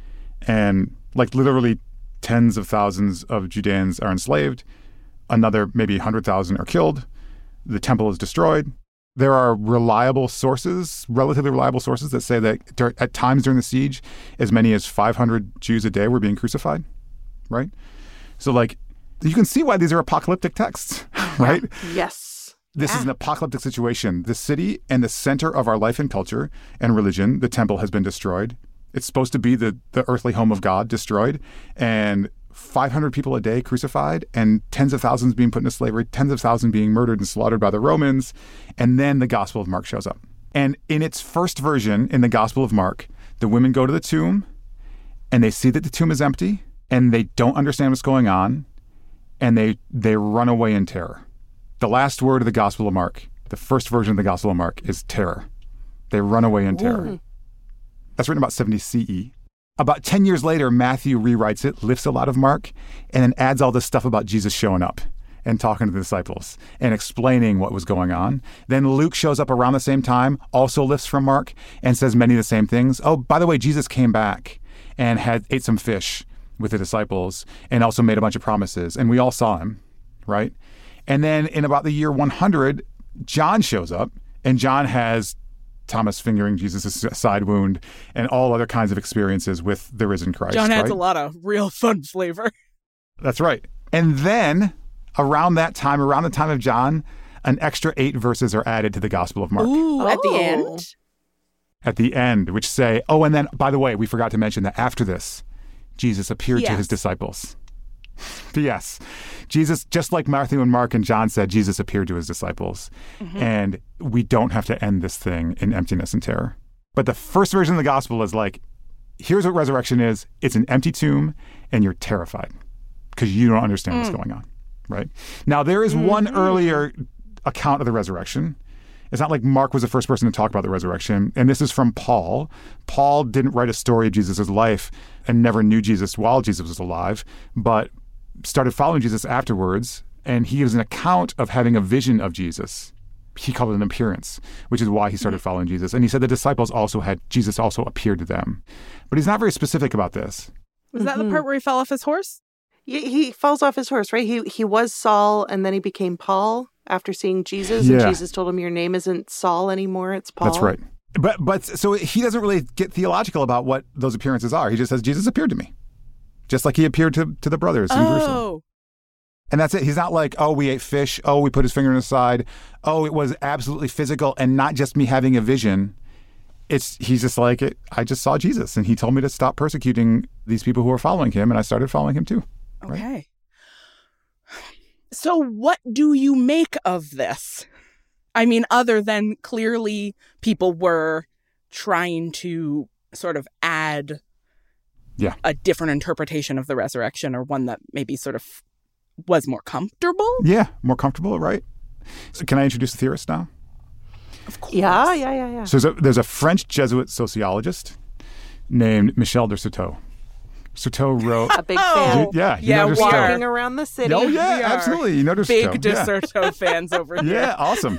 and like literally tens of thousands of Judeans are enslaved. Another maybe one hundred thousand are killed. The temple is destroyed. There are reliable sources, relatively reliable sources, that say that dur- at times during the siege, as many as five hundred Jews a day were being crucified, right? So, like, you can see why these are apocalyptic texts, right? Yes. This Yeah. is an apocalyptic situation. The city and the center of our life and culture and religion, the temple, has been destroyed. It's supposed to be the, the earthly home of God, destroyed, and five hundred people a day crucified, and tens of thousands being put into slavery, tens of thousands being murdered and slaughtered by the Romans. And then the Gospel of Mark shows up. And in its first version, in the Gospel of Mark, the women go to the tomb, and they see that the tomb is empty, and they don't understand what's going on, and they they run away in terror. The last word of the Gospel of Mark, the first version of the Gospel of Mark, is terror. They run away in terror. Ooh. That's written about seventy C E. About ten years later, Matthew rewrites it, lifts a lot of Mark, and then adds all this stuff about Jesus showing up and talking to the disciples and explaining what was going on. Then Luke shows up around the same time, also lifts from Mark, and says many of the same things. Oh, by the way, Jesus came back and had ate some fish with the disciples and also made a bunch of promises, and we all saw him, right? And then in about the year one hundred, John shows up, and John has Thomas fingering Jesus' side wound and all other kinds of experiences with the risen Christ. John adds right? a lot of real fun flavor. That's right. And then around that time, around the time of John, an extra eight verses are added to the Gospel of Mark Ooh, at the Oh. end? at the end, which say, oh, and then, by the way, we forgot to mention that after this, Jesus appeared to Yes. his disciples. P S Jesus, just like Matthew and Mark and John said, Jesus appeared to his disciples. Mm-hmm. And we don't have to end this thing in emptiness and terror. But the first version of the gospel is like, here's what resurrection is. It's an empty tomb, and you're terrified because you don't understand what's going on, right? Now, there is one earlier account of the resurrection. It's not like Mark was the first person to talk about the resurrection. And this is from Paul. Paul didn't write a story of Jesus' life and never knew Jesus while Jesus was alive, but started following Jesus afterwards. And he gives an account of having a vision of Jesus. He called it an appearance, which is why he started following Jesus. And he said the disciples also had, Jesus also appeared to them. But he's not very specific about this. Was that the part where he fell off his horse? He, he falls off his horse, right? He he was Saul, and then he became Paul after seeing Jesus. And Yeah. Jesus told him, your name isn't Saul anymore, it's Paul. That's right. But but so he doesn't really get theological about what those appearances are. He just says, Jesus appeared to me. Just like he appeared to, to the brothers in Jerusalem. Oh, And that's it. He's not like, oh, we ate fish. Oh, we put his finger in his side. Oh, it was absolutely physical and not just me having a vision. It's he's just like, it. I just saw Jesus and he told me to stop persecuting these people who were following him, and I started following him too. Right? okay. So what do you make of this? I mean, other than clearly people were trying to sort of add Yeah. a different interpretation of the resurrection, or one that maybe sort of was more comfortable? Yeah, more comfortable, right? So can I introduce the theorist now? Of course. Yeah, yeah, yeah, yeah. So there's a, there's a French Jesuit sociologist named Michel de Certeau. Certeau wrote... A big Oh. fan. yeah, you Yeah, know we de Certeau. are. Walking around the city. Oh, We yeah, are absolutely. You know de Big Certeau. Yeah. DeSerto fans over here. Yeah, awesome.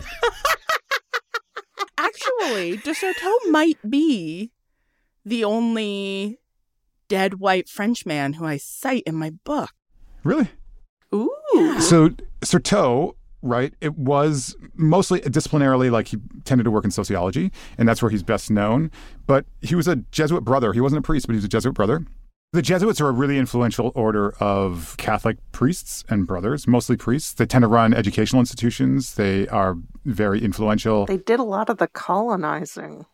Actually, DeSerto might be the only dead white Frenchman who I cite in my book. Really? Ooh. So Certeau, right, it was mostly disciplinarily, like he tended to work in sociology, and that's where he's best known. But he was a Jesuit brother. He wasn't a priest, but he was a Jesuit brother. The Jesuits are a really influential order of Catholic priests and brothers, mostly priests. They tend to run educational institutions. They are very influential. They did a lot of the colonizing.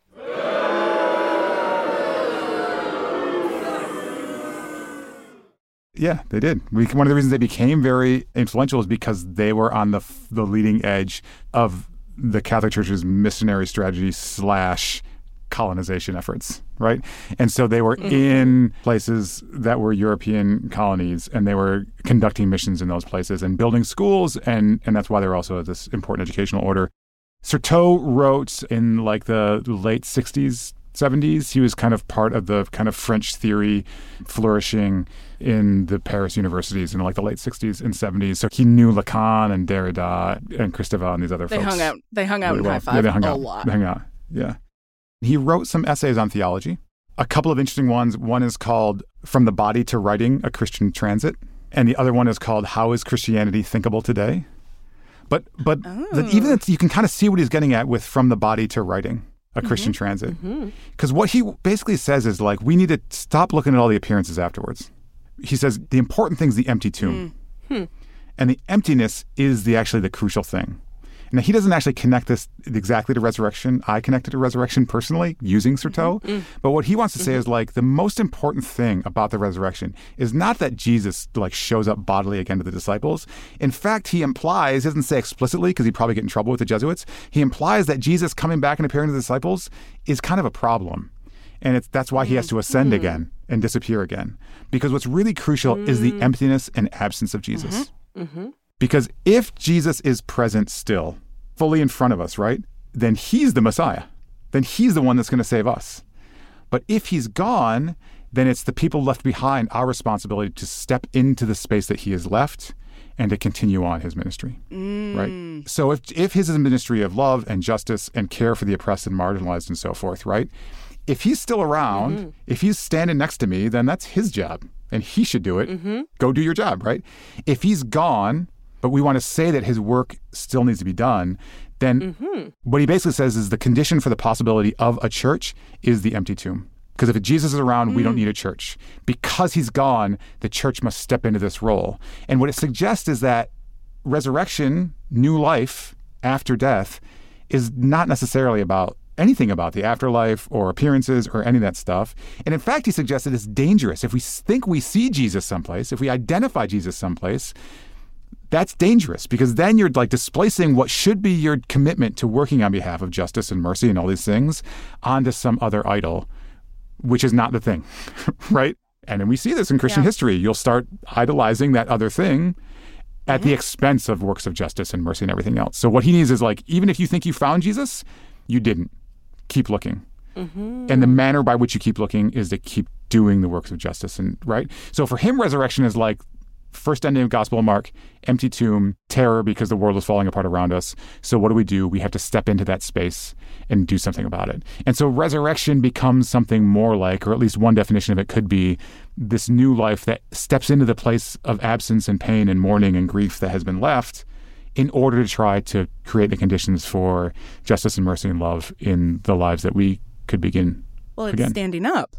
Yeah, they did. We, one of the reasons they became very influential is because they were on the the leading edge of the Catholic Church's missionary strategy slash colonization efforts, right? And so they were mm-hmm. in places that were European colonies, and they were conducting missions in those places and building schools, and and that's why they were also this important educational order. Certeau wrote in like the late sixties, seventies. He was kind of part of the kind of French theory flourishing in the Paris universities in like the late sixties and seventies. So he knew Lacan and Derrida and Christophe and these other they folks. Hung out, they hung out really in well. high five yeah, they hung a out. lot. They hung out, yeah. He wrote some essays on theology. A couple of interesting ones. One is called From the Body to Writing, A Christian Transit. And the other one is called How is Christianity Thinkable Today? But but oh. the, even if you can kind of see what he's getting at with From the Body to Writing, A Christian mm-hmm. Transit. Because mm-hmm. what he basically says is like, we need to stop looking at all the appearances afterwards. He says the important thing is the empty tomb. Mm-hmm. And the emptiness is the actually the crucial thing. Now, he doesn't actually connect this exactly to resurrection. I connect it to resurrection personally using Certeau. Mm-hmm. But what he wants to say mm-hmm. is like the most important thing about the resurrection is not that Jesus like shows up bodily again to the disciples. In fact, he implies, he doesn't say explicitly because he'd probably get in trouble with the Jesuits. He implies that Jesus coming back and appearing to the disciples is kind of a problem. And it's that's why he has to ascend mm-hmm. again and disappear again. Because what's really crucial mm-hmm. is the emptiness and absence of Jesus. Mm-hmm. Mm-hmm. Because if Jesus is present still, fully in front of us, right, then he's the Messiah. Then he's the one that's going to save us. But if he's gone, then it's the people left behind, our responsibility to step into the space that he has left and to continue on his ministry, mm. right? So if if his is a ministry of love and justice and care for the oppressed and marginalized and so forth, right, if he's still around, mm-hmm. if he's standing next to me, then that's his job and he should do it. Mm-hmm. Go do your job, right? If he's gone, but we want to say that his work still needs to be done, then mm-hmm. what he basically says is the condition for the possibility of a church is the empty tomb. Because if Jesus is around, mm. we don't need a church. Because he's gone, the church must step into this role. And what it suggests is that resurrection, new life after death, is not necessarily about anything about the afterlife or appearances or any of that stuff. And in fact, he suggests that it's dangerous. If we think we see Jesus someplace, if we identify Jesus someplace, that's dangerous because then you're like displacing what should be your commitment to working on behalf of justice and mercy and all these things onto some other idol, which is not the thing, right? And then we see this in Christian yeah. history. You'll start idolizing that other thing at mm-hmm. the expense of works of justice and mercy and everything else. So what he needs is like, even if you think you found Jesus, you didn't. Keep looking. Mm-hmm. And the manner by which you keep looking is to keep doing the works of justice, and right? So for him, resurrection is like first ending of Gospel of Mark, empty tomb, terror because the world is falling apart around us. So what do we do? We have to step into that space and do something about it. And so resurrection becomes something more like, or at least one definition of it could be, this new life that steps into the place of absence and pain and mourning and grief that has been left in order to try to create the conditions for justice and mercy and love in the lives that we could begin Well, it's again. Standing up.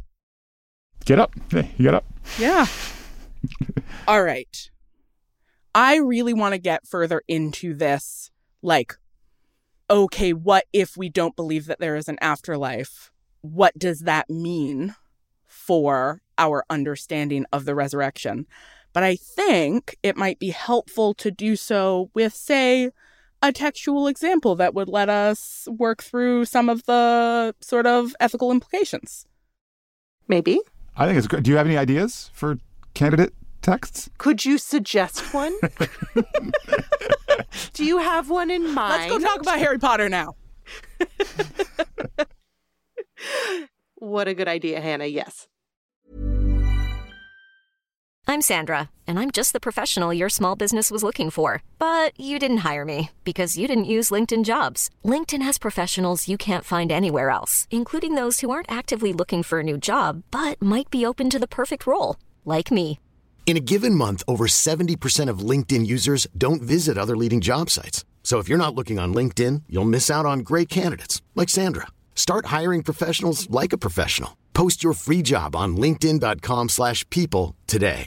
Get up. Hey, you get up. Yeah. All right. I really want to get further into this. Like, okay, what if we don't believe that there is an afterlife? What does that mean for our understanding of the resurrection? But I think it might be helpful to do so with, say, a textual example that would let us work through some of the sort of ethical implications. Maybe. I think it's good. Do you have any ideas for candidate texts? Could you suggest one? Do you have one in mind? Let's go talk about Harry Potter now. What a good idea, Hannah. Yes. I'm Sandra, and I'm just the professional your small business was looking for. But you didn't hire me because you didn't use LinkedIn Jobs. LinkedIn has professionals you can't find anywhere else, including those who aren't actively looking for a new job, but might be open to the perfect role, like me. In a given month, over seventy percent of LinkedIn users don't visit other leading job sites. So if you're not looking on LinkedIn, you'll miss out on great candidates like Sandra. Start hiring professionals like a professional. Post your free job on linkedin dot com slash people today.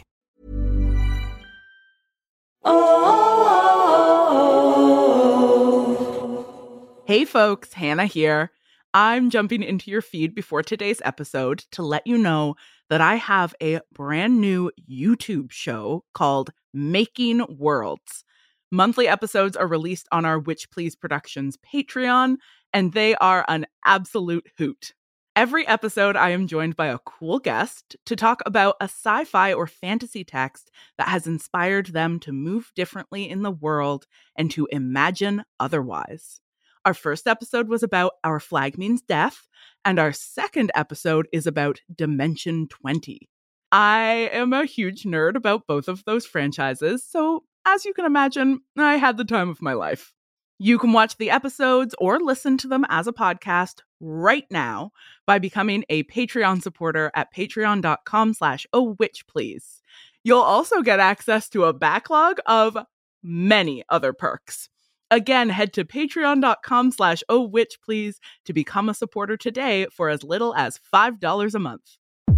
Hey folks, Hannah here. I'm jumping into your feed before today's episode to let you know that I have a brand new YouTube show called Making Worlds. Monthly episodes are released on our Witch Please Productions Patreon, and they are an absolute hoot. Every episode, I am joined by a cool guest to talk about a sci-fi or fantasy text that has inspired them to move differently in the world and to imagine otherwise. Our first episode was about Our Flag Means Death, and our second episode is about Dimension twenty. I am a huge nerd about both of those franchises, so as you can imagine, I had the time of my life. You can watch the episodes or listen to them as a podcast right now by becoming a Patreon supporter at patreon.com slash oh witch please. You'll also get access to a backlog of many other perks. Again, head to patreon.com slash oh witch please to become a supporter today for as little as five dollars a month.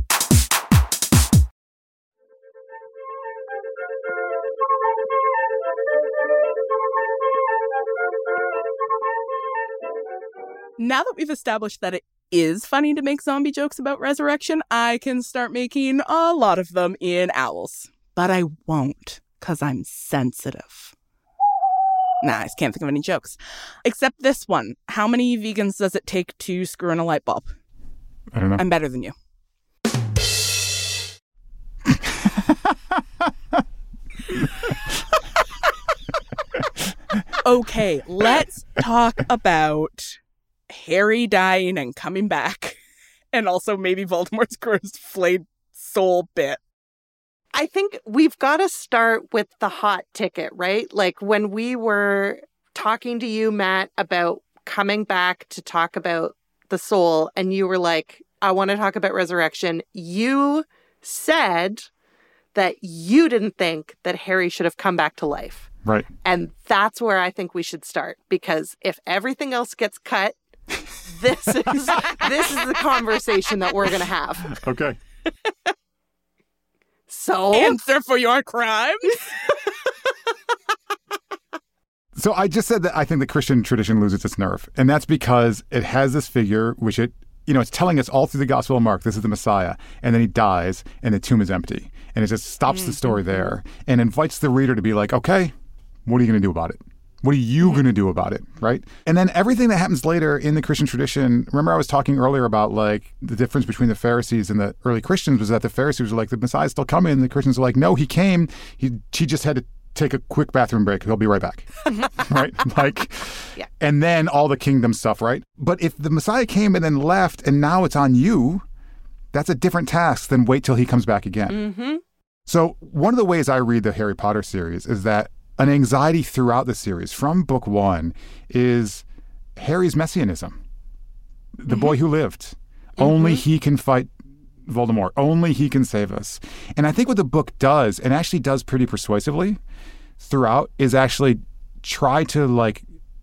Now that we've established that it is funny to make zombie jokes about resurrection, I can start making a lot of them in owls. But I won't, because I'm sensitive. Nah, I just can't think of any jokes. Except this one. How many vegans does it take to screw in a light bulb? I don't know. I'm better than you. Okay, let's talk about Harry dying and coming back, and also maybe Voldemort's gross flayed soul bit. I think we've got to start with the hot ticket, right? Like when we were talking to you, Matt, about coming back to talk about the soul, and you were like, I want to talk about resurrection. You said that you didn't think that Harry should have come back to life. Right. And that's where I think we should start, because if everything else gets cut, this is this is the conversation that we're going to have. Okay. So, answer for your crimes. So I just said that I think the Christian tradition loses its nerve. And that's because it has this figure, which it, you know, it's telling us all through the Gospel of Mark, this is the Messiah. And then he dies and the tomb is empty. And it just stops mm-hmm. the story there and invites the reader to be like, okay, what are you going to do about it? What are you going to do about it, right? And then everything that happens later in the Christian tradition, remember I was talking earlier about like the difference between the Pharisees and the early Christians was that the Pharisees were like, the Messiah's still coming. And the Christians were like, no, he came. He, he just had to take a quick bathroom break. He'll be right back, right? Like, yeah. And then all the kingdom stuff, right? But if the Messiah came and then left and now it's on you, that's a different task than wait till he comes back again. Mm-hmm. So one of the ways I read the Harry Potter series is that an anxiety throughout the series from book one is Harry's messianism. The mm-hmm. boy who lived. Mm-hmm. Only he can fight Voldemort. Only he can save us. And I think what the book does, and actually does pretty persuasively throughout, is actually try to like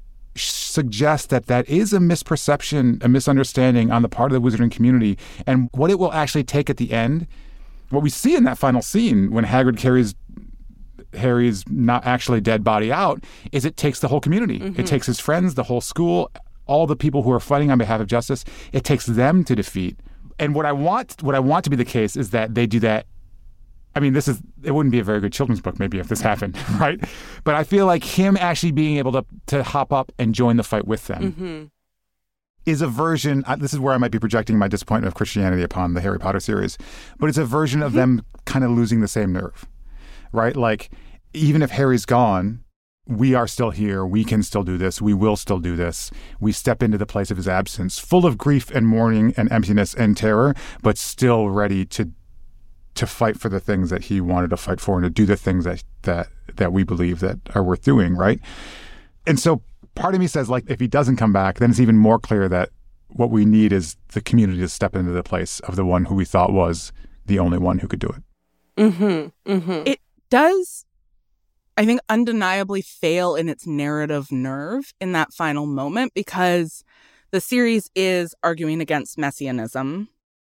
suggest that that is a misperception, a misunderstanding on the part of the wizarding community. And what it will actually take at the end, what we see in that final scene when Hagrid carries Harry's not actually dead body out, is it takes the whole community. Mm-hmm. It takes his friends, the whole school, all the people who are fighting on behalf of justice. It takes them to defeat. And what I want, what I want to be the case is that they do that. I mean, this is, it wouldn't be a very good children's book maybe if this happened, right? But I feel like him actually being able to to hop up and join the fight with them mm-hmm. is a version, this is where I might be projecting my disappointment of Christianity upon the Harry Potter series, but it's a version of mm-hmm. them kind of losing the same nerve. Right? Like, even if Harry's gone, we are still here. We can still do this. We will still do this. We step into the place of his absence, full of grief and mourning and emptiness and terror, but still ready to to fight for the things that he wanted to fight for and to do the things that that that we believe that are worth doing, right? And so part of me says, like, if he doesn't come back, then it's even more clear that what we need is the community to step into the place of the one who we thought was the only one who could do it. Mm-hmm. Mm-hmm. It does, I think, undeniably fail in its narrative nerve in that final moment, because the series is arguing against messianism.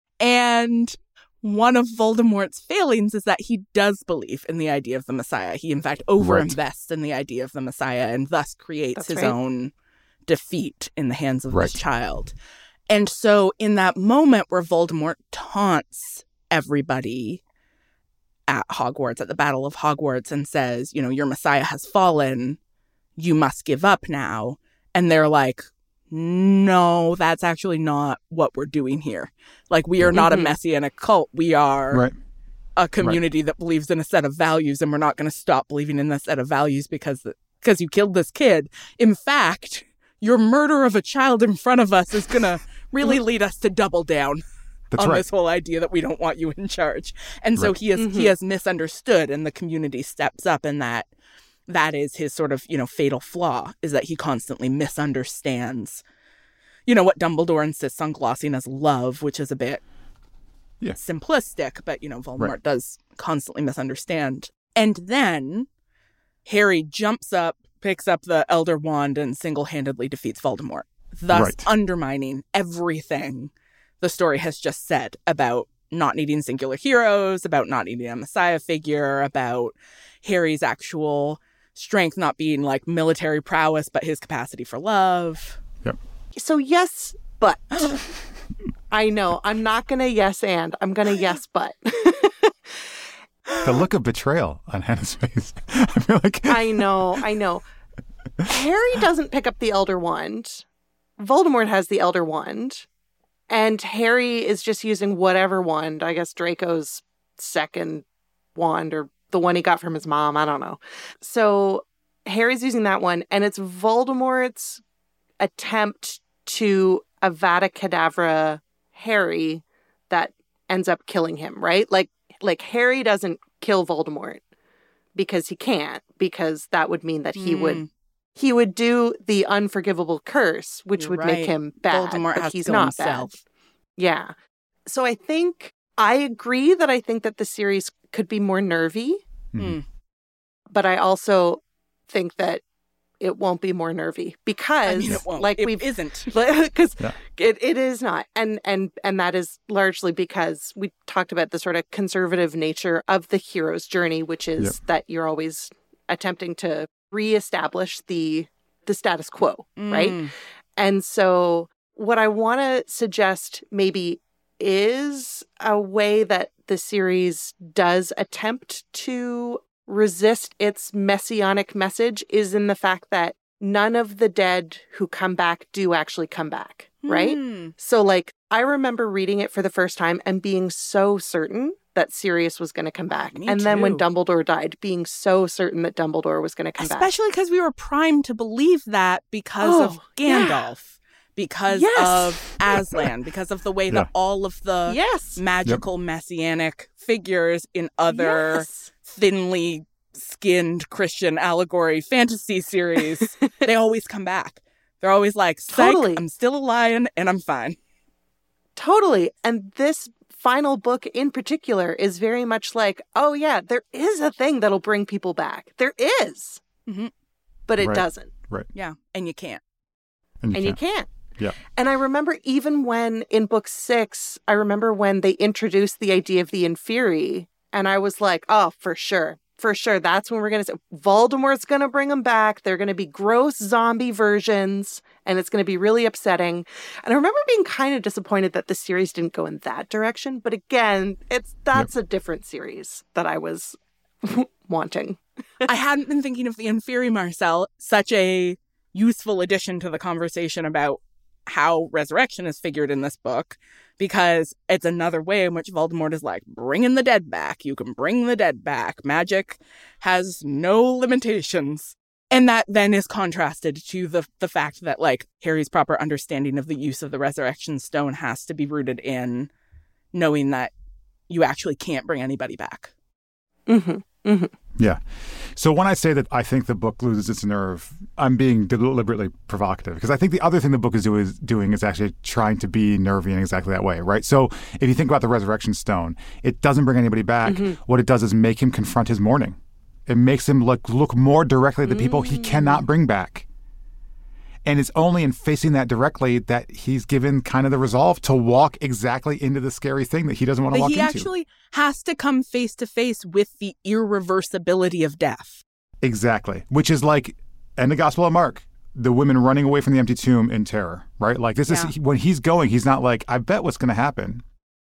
And one of Voldemort's failings is that he does believe in the idea of the Messiah. He, in fact, overinvests right. in the idea of the Messiah and thus creates That's his right. own defeat in the hands of right. this child. And so in that moment where Voldemort taunts everybody at Hogwarts, at the Battle of Hogwarts, and says, you know, your Messiah has fallen. You must give up now. And they're like, no, that's actually not what we're doing here. Like, we are not mm-hmm. a messianic cult. We are right. a community right. that believes in a set of values, and we're not going to stop believing in this set of values because because you killed this kid. In fact, your murder of a child in front of us is going to really lead us to double down That's on right. this whole idea that we don't want you in charge. And so right. he has mm-hmm. he has misunderstood, and the community steps up, and that that is his sort of, you know, fatal flaw, is that he constantly misunderstands, you know, what Dumbledore insists on glossing as love, which is a bit yeah. simplistic, but, you know, Voldemort right. does constantly misunderstand. And then Harry jumps up, picks up the Elder Wand, and single-handedly defeats Voldemort, thus right. undermining everything the story has just said about not needing singular heroes, about not needing a Messiah figure, about Harry's actual strength not being like military prowess, but his capacity for love. Yep. So yes, but. I know. I'm not going to yes and. I'm going to yes, but. The look of betrayal on Hannah's face. I feel like. I know. I know. Harry doesn't pick up the Elder Wand. Voldemort has the Elder Wand. And Harry is just using whatever wand. I guess Draco's second wand, or the one he got from his mom. I don't know. So Harry's using that one. And it's Voldemort's attempt to Avada Kedavra Harry that ends up killing him, right? Like, like Harry doesn't kill Voldemort because he can't, because that would mean that he mm. would he would do the unforgivable curse, which You're would right. make him bad. Voldemort but has he's to kill not himself. bad. Yeah. So I think I agree that I think that the series could be more nervy, mm. but I also think that it won't be more nervy because, I mean, it won't. like, it we've isn't because yeah. it, it is not, and and and that is largely because we talked about the sort of conservative nature of the hero's journey, which is yep. that you're always attempting to reestablish the the status quo, mm. right? And so, what I want to suggest maybe is a way that the series does attempt to resist its messianic message is in the fact that none of the dead who come back do actually come back, right? Mm. So, like, I remember reading it for the first time and being so certain that Sirius was going to come back. Me and then when too. Dumbledore died, being so certain that Dumbledore was going to come back. Especially because we were primed to believe that because Oh, of Gandalf. yeah. Because Yes. of Aslan, because of the way that Yeah. all of the Yes. magical messianic figures in other Yes. thinly skinned Christian allegory fantasy series, they always come back. They're always like, psych, Totally. I'm still a lion and I'm fine. Totally. And this final book in particular is very much like, oh, yeah, there is a thing that'll bring people back. There is. Mhm. But it Right. doesn't. Right. Yeah, and you can't. And you and can't. you can't. Yeah. And I remember even when in book six, I remember when they introduced the idea of the Inferi, and I was like, oh, for sure. For sure. That's when we're going to say Voldemort's going to bring them back. They're going to be gross zombie versions, and it's going to be really upsetting. And I remember being kind of disappointed that the series didn't go in that direction. But again, it's that's yep. a different series that I was wanting. I hadn't been thinking of the Inferi, Marcel, such a useful addition to the conversation about how resurrection is figured in this book, because it's another way in which Voldemort is like, bringing the dead back. You can bring the dead back. Magic has no limitations. And that then is contrasted to the the fact that, like, Harry's proper understanding of the use of the resurrection stone has to be rooted in knowing that you actually can't bring anybody back. Mm-hmm. Mm-hmm. Yeah. So when I say that I think the book loses its nerve, I'm being deliberately provocative, because I think the other thing the book is, do is doing is actually trying to be nervy in exactly that way, right? So if you think about the Resurrection Stone, it doesn't bring anybody back. Mm-hmm. What it does is make him confront his mourning. It makes him look, look more directly at the people mm. he cannot bring back. And it's only in facing that directly that he's given kind of the resolve to walk exactly into the scary thing that he doesn't want to but walk he into. He actually has to come face to face with the irreversibility of death. Exactly. Which is like in the Gospel of Mark, the women running away from the empty tomb in terror, right? Like this yeah. is when he's going, he's not like, I bet what's going to happen.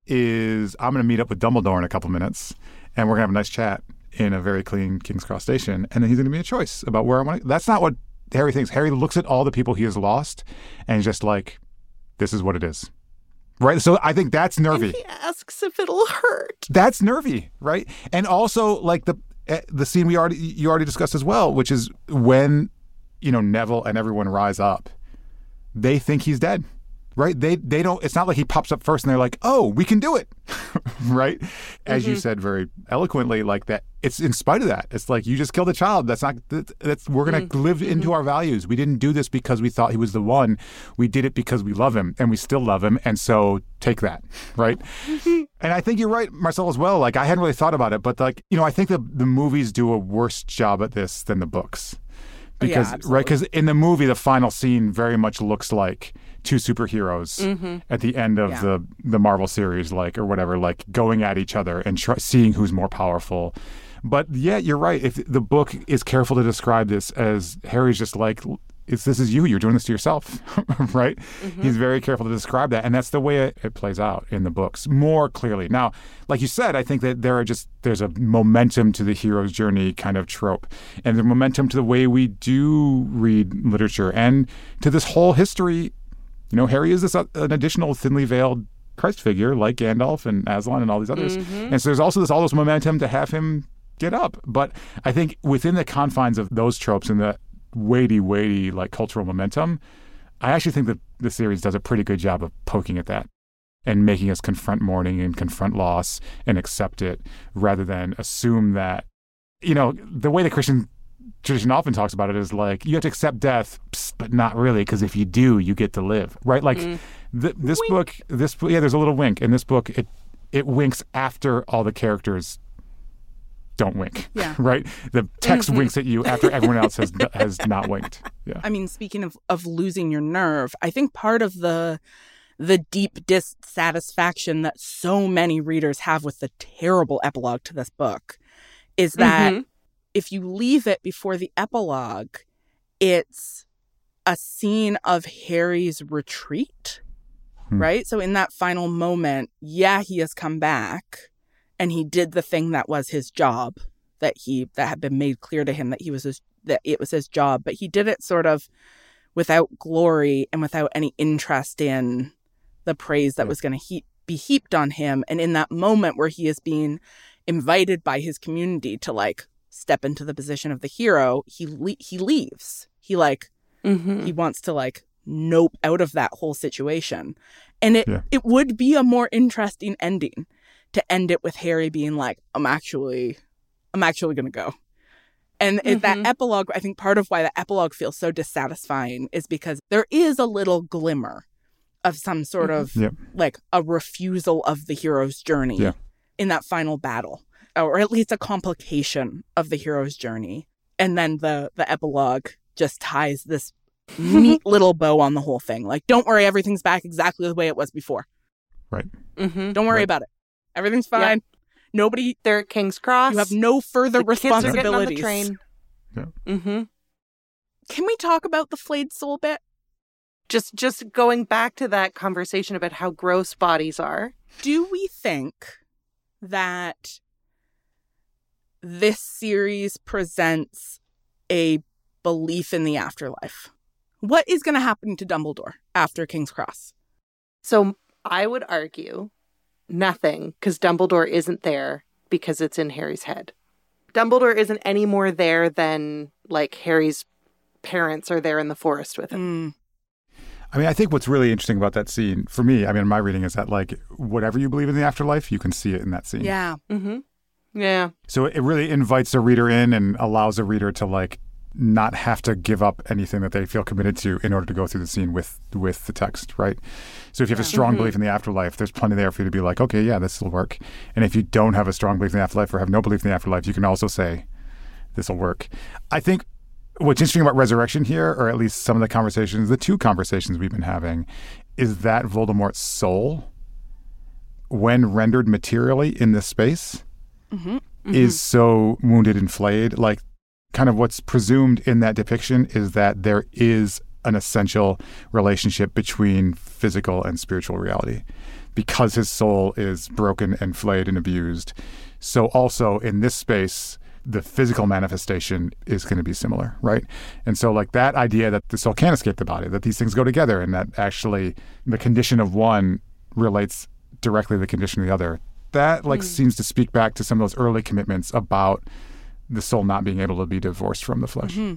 is I'm going to meet up with Dumbledore in a couple minutes, and we're going to have a nice chat in a very clean King's Cross station, and then he's going to be a choice about where I want to. That's not what Harry thinks. Harry looks at all the people he has lost and is just like, this is what it is. Right? So I think that's nervy. And he asks if it'll hurt. That's nervy, right? And also, like, the the scene we already you already discussed as well, which is when, you know, Neville and everyone rise up, they think he's dead. Right? They they don't, it's not like he pops up first and they're like, oh, we can do it. Right? As mm-hmm. you said very eloquently, like that, it's in spite of that. It's like, you just killed a child. That's not, that's, we're going to mm-hmm. live into mm-hmm. our values. We didn't do this because we thought he was the one. We did it because we love him and we still love him. And so take that. Right? Mm-hmm. And I think you're right, Marcel, as well. Like, I hadn't really thought about it, but like, you know, I think the, the movies do a worse job at this than the books. Because, yeah, right? Because in the movie, the final scene very much looks like two superheroes mm-hmm. at the end of yeah. the the Marvel series, like, or whatever, like going at each other and try, seeing who's more powerful. But yeah, you're right. If the book is careful to describe this as Harry's just like, it's this is you. You're doing this to yourself, right? Mm-hmm. He's very careful to describe that, and that's the way it, it plays out in the books more clearly. Now, like you said, I think that there are just there's a momentum to the hero's journey kind of trope, and the momentum to the way we do read literature and to this whole history. You know, Harry is this uh, an additional thinly veiled Christ figure like Gandalf and Aslan and all these others, mm-hmm. and so there's also this all this momentum to have him get up. But I think within the confines of those tropes and the weighty, weighty, like, cultural momentum, I actually think that the series does a pretty good job of poking at that and making us confront mourning and confront loss and accept it rather than assume that, you know, the way the Christian tradition often talks about it is like, you have to accept death, but not really, because if you do, you get to live, right? Like, mm. th- this wink. book, this yeah, there's a little wink. In this book, it it winks after all the characters don't wink, yeah. right? The text mm-hmm. winks at you after everyone else has has not winked. Yeah. I mean, speaking of, of losing your nerve, I think part of the the deep dissatisfaction that so many readers have with the terrible epilogue to this book is that mm-hmm. if you leave it before the epilogue, it's a scene of Harry's retreat, hmm. right? So in that final moment, yeah, he has come back. And he did the thing that was his job, that he that had been made clear to him that he was his, that it was his job. But he did it sort of without glory and without any interest in the praise that yeah. was going to he- be heaped on him. And in that moment where he is being invited by his community to, like, step into the position of the hero, he le- he leaves. He like mm-hmm. he wants to like nope out of that whole situation, and it yeah. it would be a more interesting ending to end it with Harry being like, I'm actually, I'm actually going to go. And mm-hmm. that epilogue, I think part of why the epilogue feels so dissatisfying is because there is a little glimmer of some sort of yep. like a refusal of the hero's journey yeah. in that final battle, or at least a complication of the hero's journey. And then the, the epilogue just ties this neat little bow on the whole thing. Like, don't worry, everything's back exactly the way it was before. Right. Mm-hmm. Don't worry right. about it. Everything's fine. Yep. Nobody. They're at King's Cross. You have no further the responsibilities. Kids are getting on the train. Yeah. Mm-hmm. Can we talk about the flayed soul bit? Just, just going back to that conversation about how gross bodies are. Do we think that this series presents a belief in the afterlife? What is going to happen to Dumbledore after King's Cross? So I would argue nothing, because Dumbledore isn't there because it's in Harry's head. Dumbledore isn't any more there than, like, Harry's parents are there in the forest with him. Mm. I mean, I think what's really interesting about that scene, for me, I mean, my reading is that, like, whatever you believe in the afterlife, you can see it in that scene. Yeah. Mm-hmm. Yeah. So it really invites a reader in and allows a reader to, like, not have to give up anything that they feel committed to in order to go through the scene with with the text, right? So if you have yeah. a strong mm-hmm. belief in the afterlife, there's plenty there for you to be like, okay, yeah, this will work. And if you don't have a strong belief in the afterlife or have no belief in the afterlife, you can also say, this will work. I think what's interesting about Resurrection here, or at least some of the conversations, the two conversations we've been having, is that Voldemort's soul, when rendered materially in this space, mm-hmm. Mm-hmm. is so wounded and flayed. Like, kind of what's presumed in that depiction is that there is an essential relationship between physical and spiritual reality. because his soul is broken and flayed and abused. So also in this space, the physical manifestation is going to be similar, right? And so like that idea that the soul can't escape the body, that these things go together, and that actually the condition of one relates directly to the condition of the other, that like mm. seems to speak back to some of those early commitments about the soul not being able to be divorced from the flesh. Mm-hmm.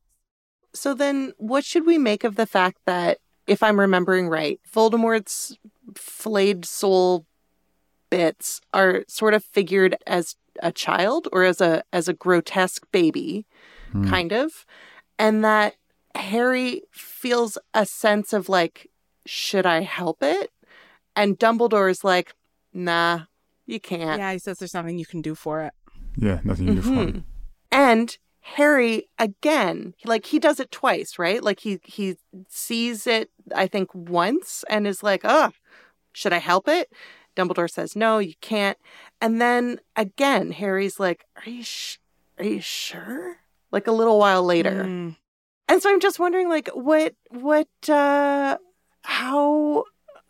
So then what should we make of the fact that, if I'm remembering right, Voldemort's flayed soul bits are sort of figured as a child or as a as a grotesque baby, mm. kind of, and that Harry feels a sense of like, should I help it? And Dumbledore's like, nah, you can't. Yeah, he says there's nothing you can do for it. Yeah, nothing you can mm-hmm. do for it. And Harry, again, like he does it twice, right? Like he he sees it, I think, once and is like, oh, should I help it? Dumbledore says, no, you can't. And then again, Harry's like, are you sh- are you sure? Like a little while later. Mm. And so I'm just wondering, like, what, what, uh, how,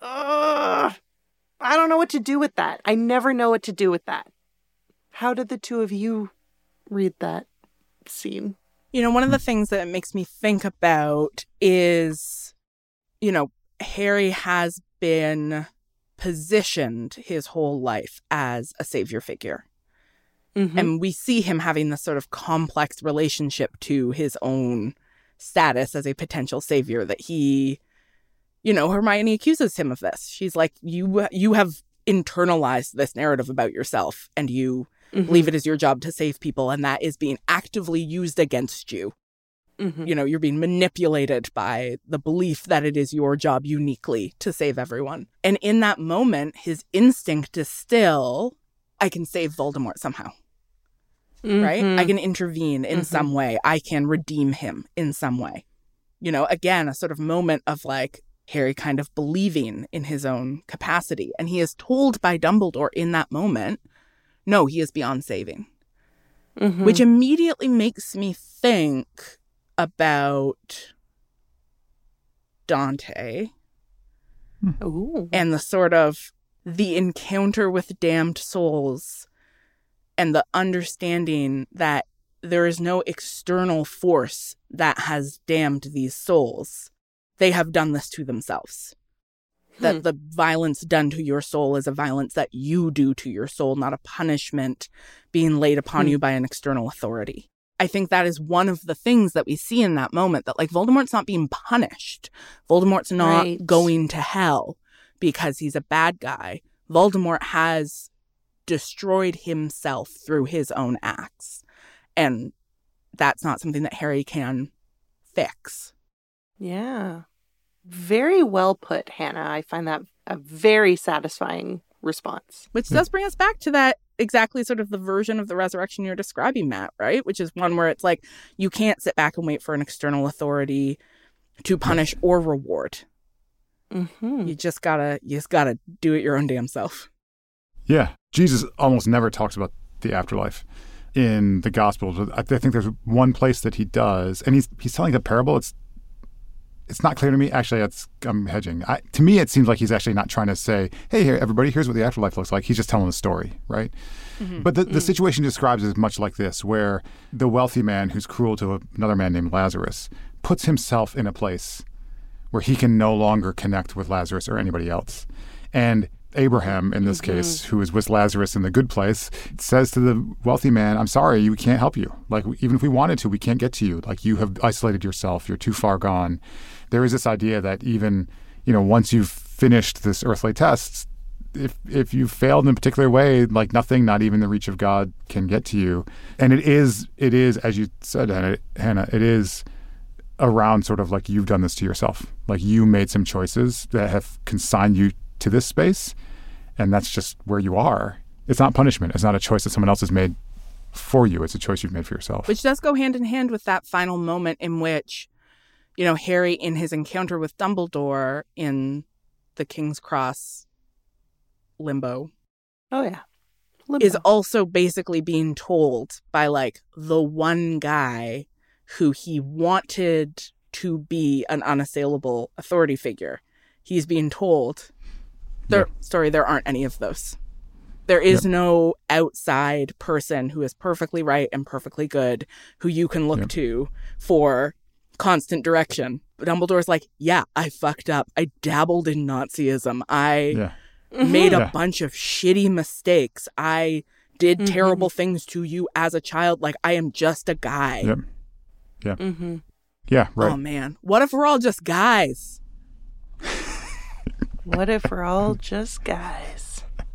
uh, I don't know what to do with that. I never know what to do with that. How did the two of you read that scene? You know, one of the things that it makes me think about is, you know, Harry has been positioned his whole life as a savior figure. Mm-hmm. And we see him having this sort of complex relationship to his own status as a potential savior that he, you know, Hermione accuses him of this. She's like, you you have internalized this narrative about yourself and you mm-hmm. believe it is your job to save people, and that is being actively used against you. Mm-hmm. You know, you're being manipulated by the belief that it is your job uniquely to save everyone. And in that moment, his instinct is still, I can save Voldemort somehow. Mm-hmm. Right? I can intervene in mm-hmm. some way. I can redeem him in some way. You know, again, a sort of moment of like Harry kind of believing in his own capacity. And he is told by Dumbledore in that moment, no, he is beyond saving. Mm-hmm. Which immediately makes me think about Dante Ooh. and the sort of the encounter with damned souls and the understanding that there is no external force that has damned these souls. They have done this to themselves. Hmm. That the violence done to your soul is a violence that you do to your soul, not a punishment being laid upon hmm. you by an external authority. I think that is one of the things that we see in that moment, that like Voldemort's not being punished. Voldemort's not right. going to hell because he's a bad guy. Voldemort has destroyed himself through his own acts. And that's not something that Harry can fix. Yeah. Very well put, Hannah. I find that a very satisfying response. Which does bring us back to that exactly sort of the version of the resurrection you're describing, Matt, right? Which is one where it's like, you can't sit back and wait for an external authority to punish or reward. Mm-hmm. You just gotta, you just gotta do it your own damn self. Yeah. Jesus almost never talks about the afterlife in the Gospels. I think there's one place that he does, and he's he's telling a parable. It's it's not clear to me. Actually, it's, I'm hedging. I, to me, it seems like he's actually not trying to say, hey, here, everybody, here's what the afterlife looks like. He's just telling a story, right? Mm-hmm. But the, the mm-hmm. situation he describes is much like this, where the wealthy man who's cruel to another man named Lazarus puts himself in a place where he can no longer connect with Lazarus or anybody else. And Abraham, in this mm-hmm. case, who is with Lazarus in the good place, says to the wealthy man, I'm sorry, we can't help you. Like, even if we wanted to, we can't get to you. Like, you have isolated yourself. You're too far gone. There is this idea that even, you know, once you've finished this earthly test, if if you failed in a particular way, like nothing, not even the reach of God, can get to you. And it is, it is, as you said, Hannah, Hannah it is around sort of like you've done this to yourself. Like, you made some choices that have consigned you to this space, and that's just where you are. It's not punishment. It's not a choice that someone else has made for you. It's a choice you've made for yourself. Which does go hand in hand with that final moment in which, you know, Harry, in his encounter with Dumbledore in the King's Cross limbo. Oh, yeah. Limbo. Is also basically being told by, like, the one guy who he wanted to be an unassailable authority figure. He's being told, There, Story, there aren't any of those. There is yep. no outside person who is perfectly right and perfectly good who you can look yep. to for constant direction. But Dumbledore's like, yeah, I fucked up. I dabbled in Nazism. I yeah. made a yeah. bunch of shitty mistakes. I did mm-hmm. terrible things to you as a child. Like, I am just a guy. Yep. Yeah. Mm-hmm. Yeah, right. Oh, man. What if we're all just guys? What if we're all just guys?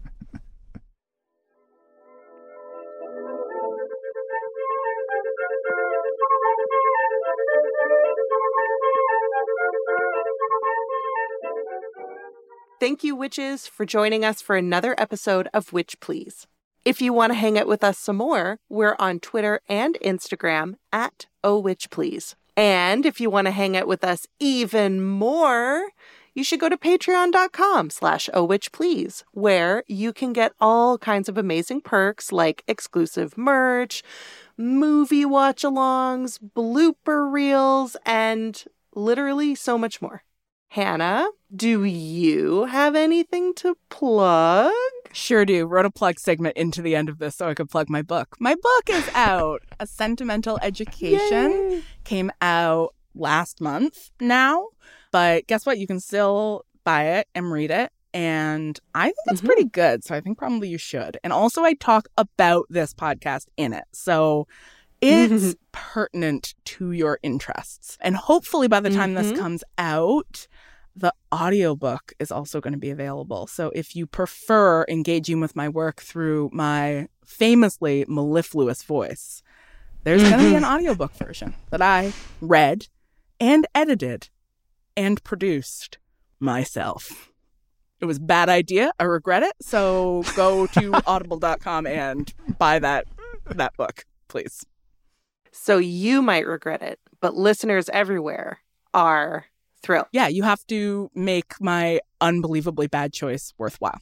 Thank you, witches, for joining us for another episode of Witch Please. If you want to hang out with us some more, we're on Twitter and Instagram at Oh Witch Please. And if you want to hang out with us even more, you should go to patreon.com slash Oh Witch Please, where you can get all kinds of amazing perks like exclusive merch, movie watch-alongs, blooper reels, and literally so much more. Hannah, do you have anything to plug? Sure do. Wrote a plug segment into the end of this so I could plug my book. My book is out. A Sentimental Education. Yay. Came out last month now. But guess what? You can still buy it and read it. And I think it's mm-hmm. pretty good. So I think probably you should. And also I talk about this podcast in it. So it's pertinent to your interests. And hopefully by the time mm-hmm. this comes out, the audiobook is also going to be available. So if you prefer engaging with my work through my famously mellifluous voice, there's mm-hmm. going to be an audiobook version that I read and edited and produced myself. It was a bad idea. I regret it. So go to audible dot com and buy that that book, please. So you might regret it, but listeners everywhere are thrilled. Yeah, you have to make my unbelievably bad choice worthwhile.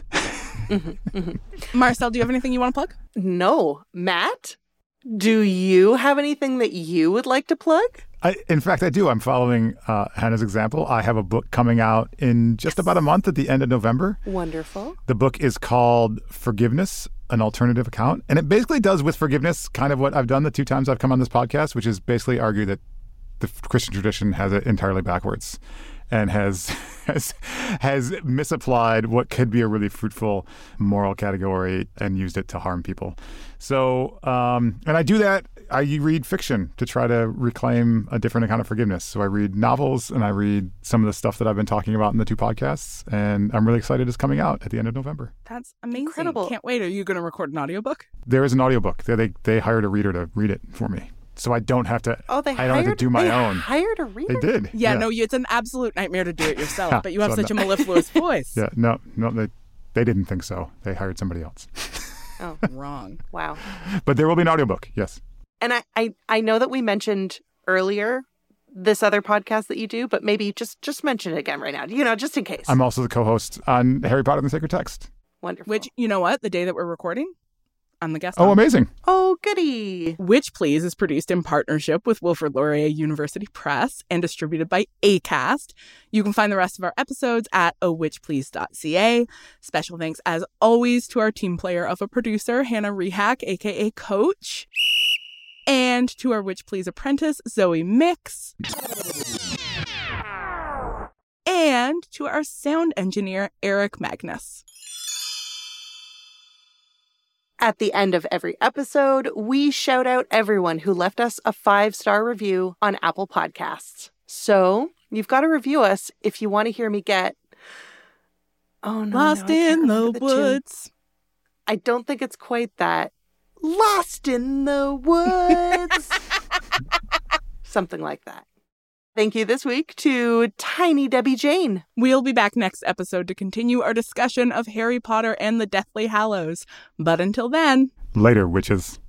mm-hmm, mm-hmm. Marcel, do you have anything you want to plug? No. Matt, do you have anything that you would like to plug? I, in fact, I do. I'm following uh, Hannah's example. I have a book coming out in just about a month at the end of November. Wonderful. The book is called Forgiveness, an Alternative Account. And it basically does with forgiveness kind of what I've done the two times I've come on this podcast, which is basically argue that the Christian tradition has it entirely backwards and has has has misapplied what could be a really fruitful moral category and used it to harm people. So, um, and I do that. I read fiction to try to reclaim a different kind of forgiveness. So I read novels and I read some of the stuff that I've been talking about in the two podcasts. And I'm really excited it's coming out at the end of November. That's amazing. Incredible. Can't wait. Are you going to record an audiobook? There is an audiobook. They, they, they hired a reader to read it for me. So I don't have to, oh, they I don't hired, have to do my they own. hired a reader? They did. Yeah, yeah, no, it's an absolute nightmare to do it yourself, yeah, but you have so such no. a mellifluous voice. Yeah, no, no, they, they didn't think so. They hired somebody else. Oh, wrong. Wow. But there will be an audiobook, yes. And I, I, I know that we mentioned earlier this other podcast that you do, but maybe just, just mention it again right now, you know, just in case. I'm also the co-host on Harry Potter and the Sacred Text. Wonderful. Which, you know what? The day that we're recording, I'm the guest Oh, on. amazing. Oh, goody. Witch Please is produced in partnership with Wilfrid Laurier University Press and distributed by ACAST. You can find the rest of our episodes at oh witch please dot c a. Special thanks, as always, to our team player of a producer, Hannah Rehack, a k a. Coach, and to our Witch Please apprentice, Zoe Mix, and to our sound engineer, Eric Magnus. At the end of every episode, we shout out everyone who left us a five-star review on Apple Podcasts. So you've got to review us if you want to hear me get oh no, Lost no, in the, the woods. Tune. I don't think it's quite that. Lost in the woods. Something like that. Thank you this week to Tiny Debbie Jane. We'll be back next episode to continue our discussion of Harry Potter and the Deathly Hallows. But until then... Later, witches.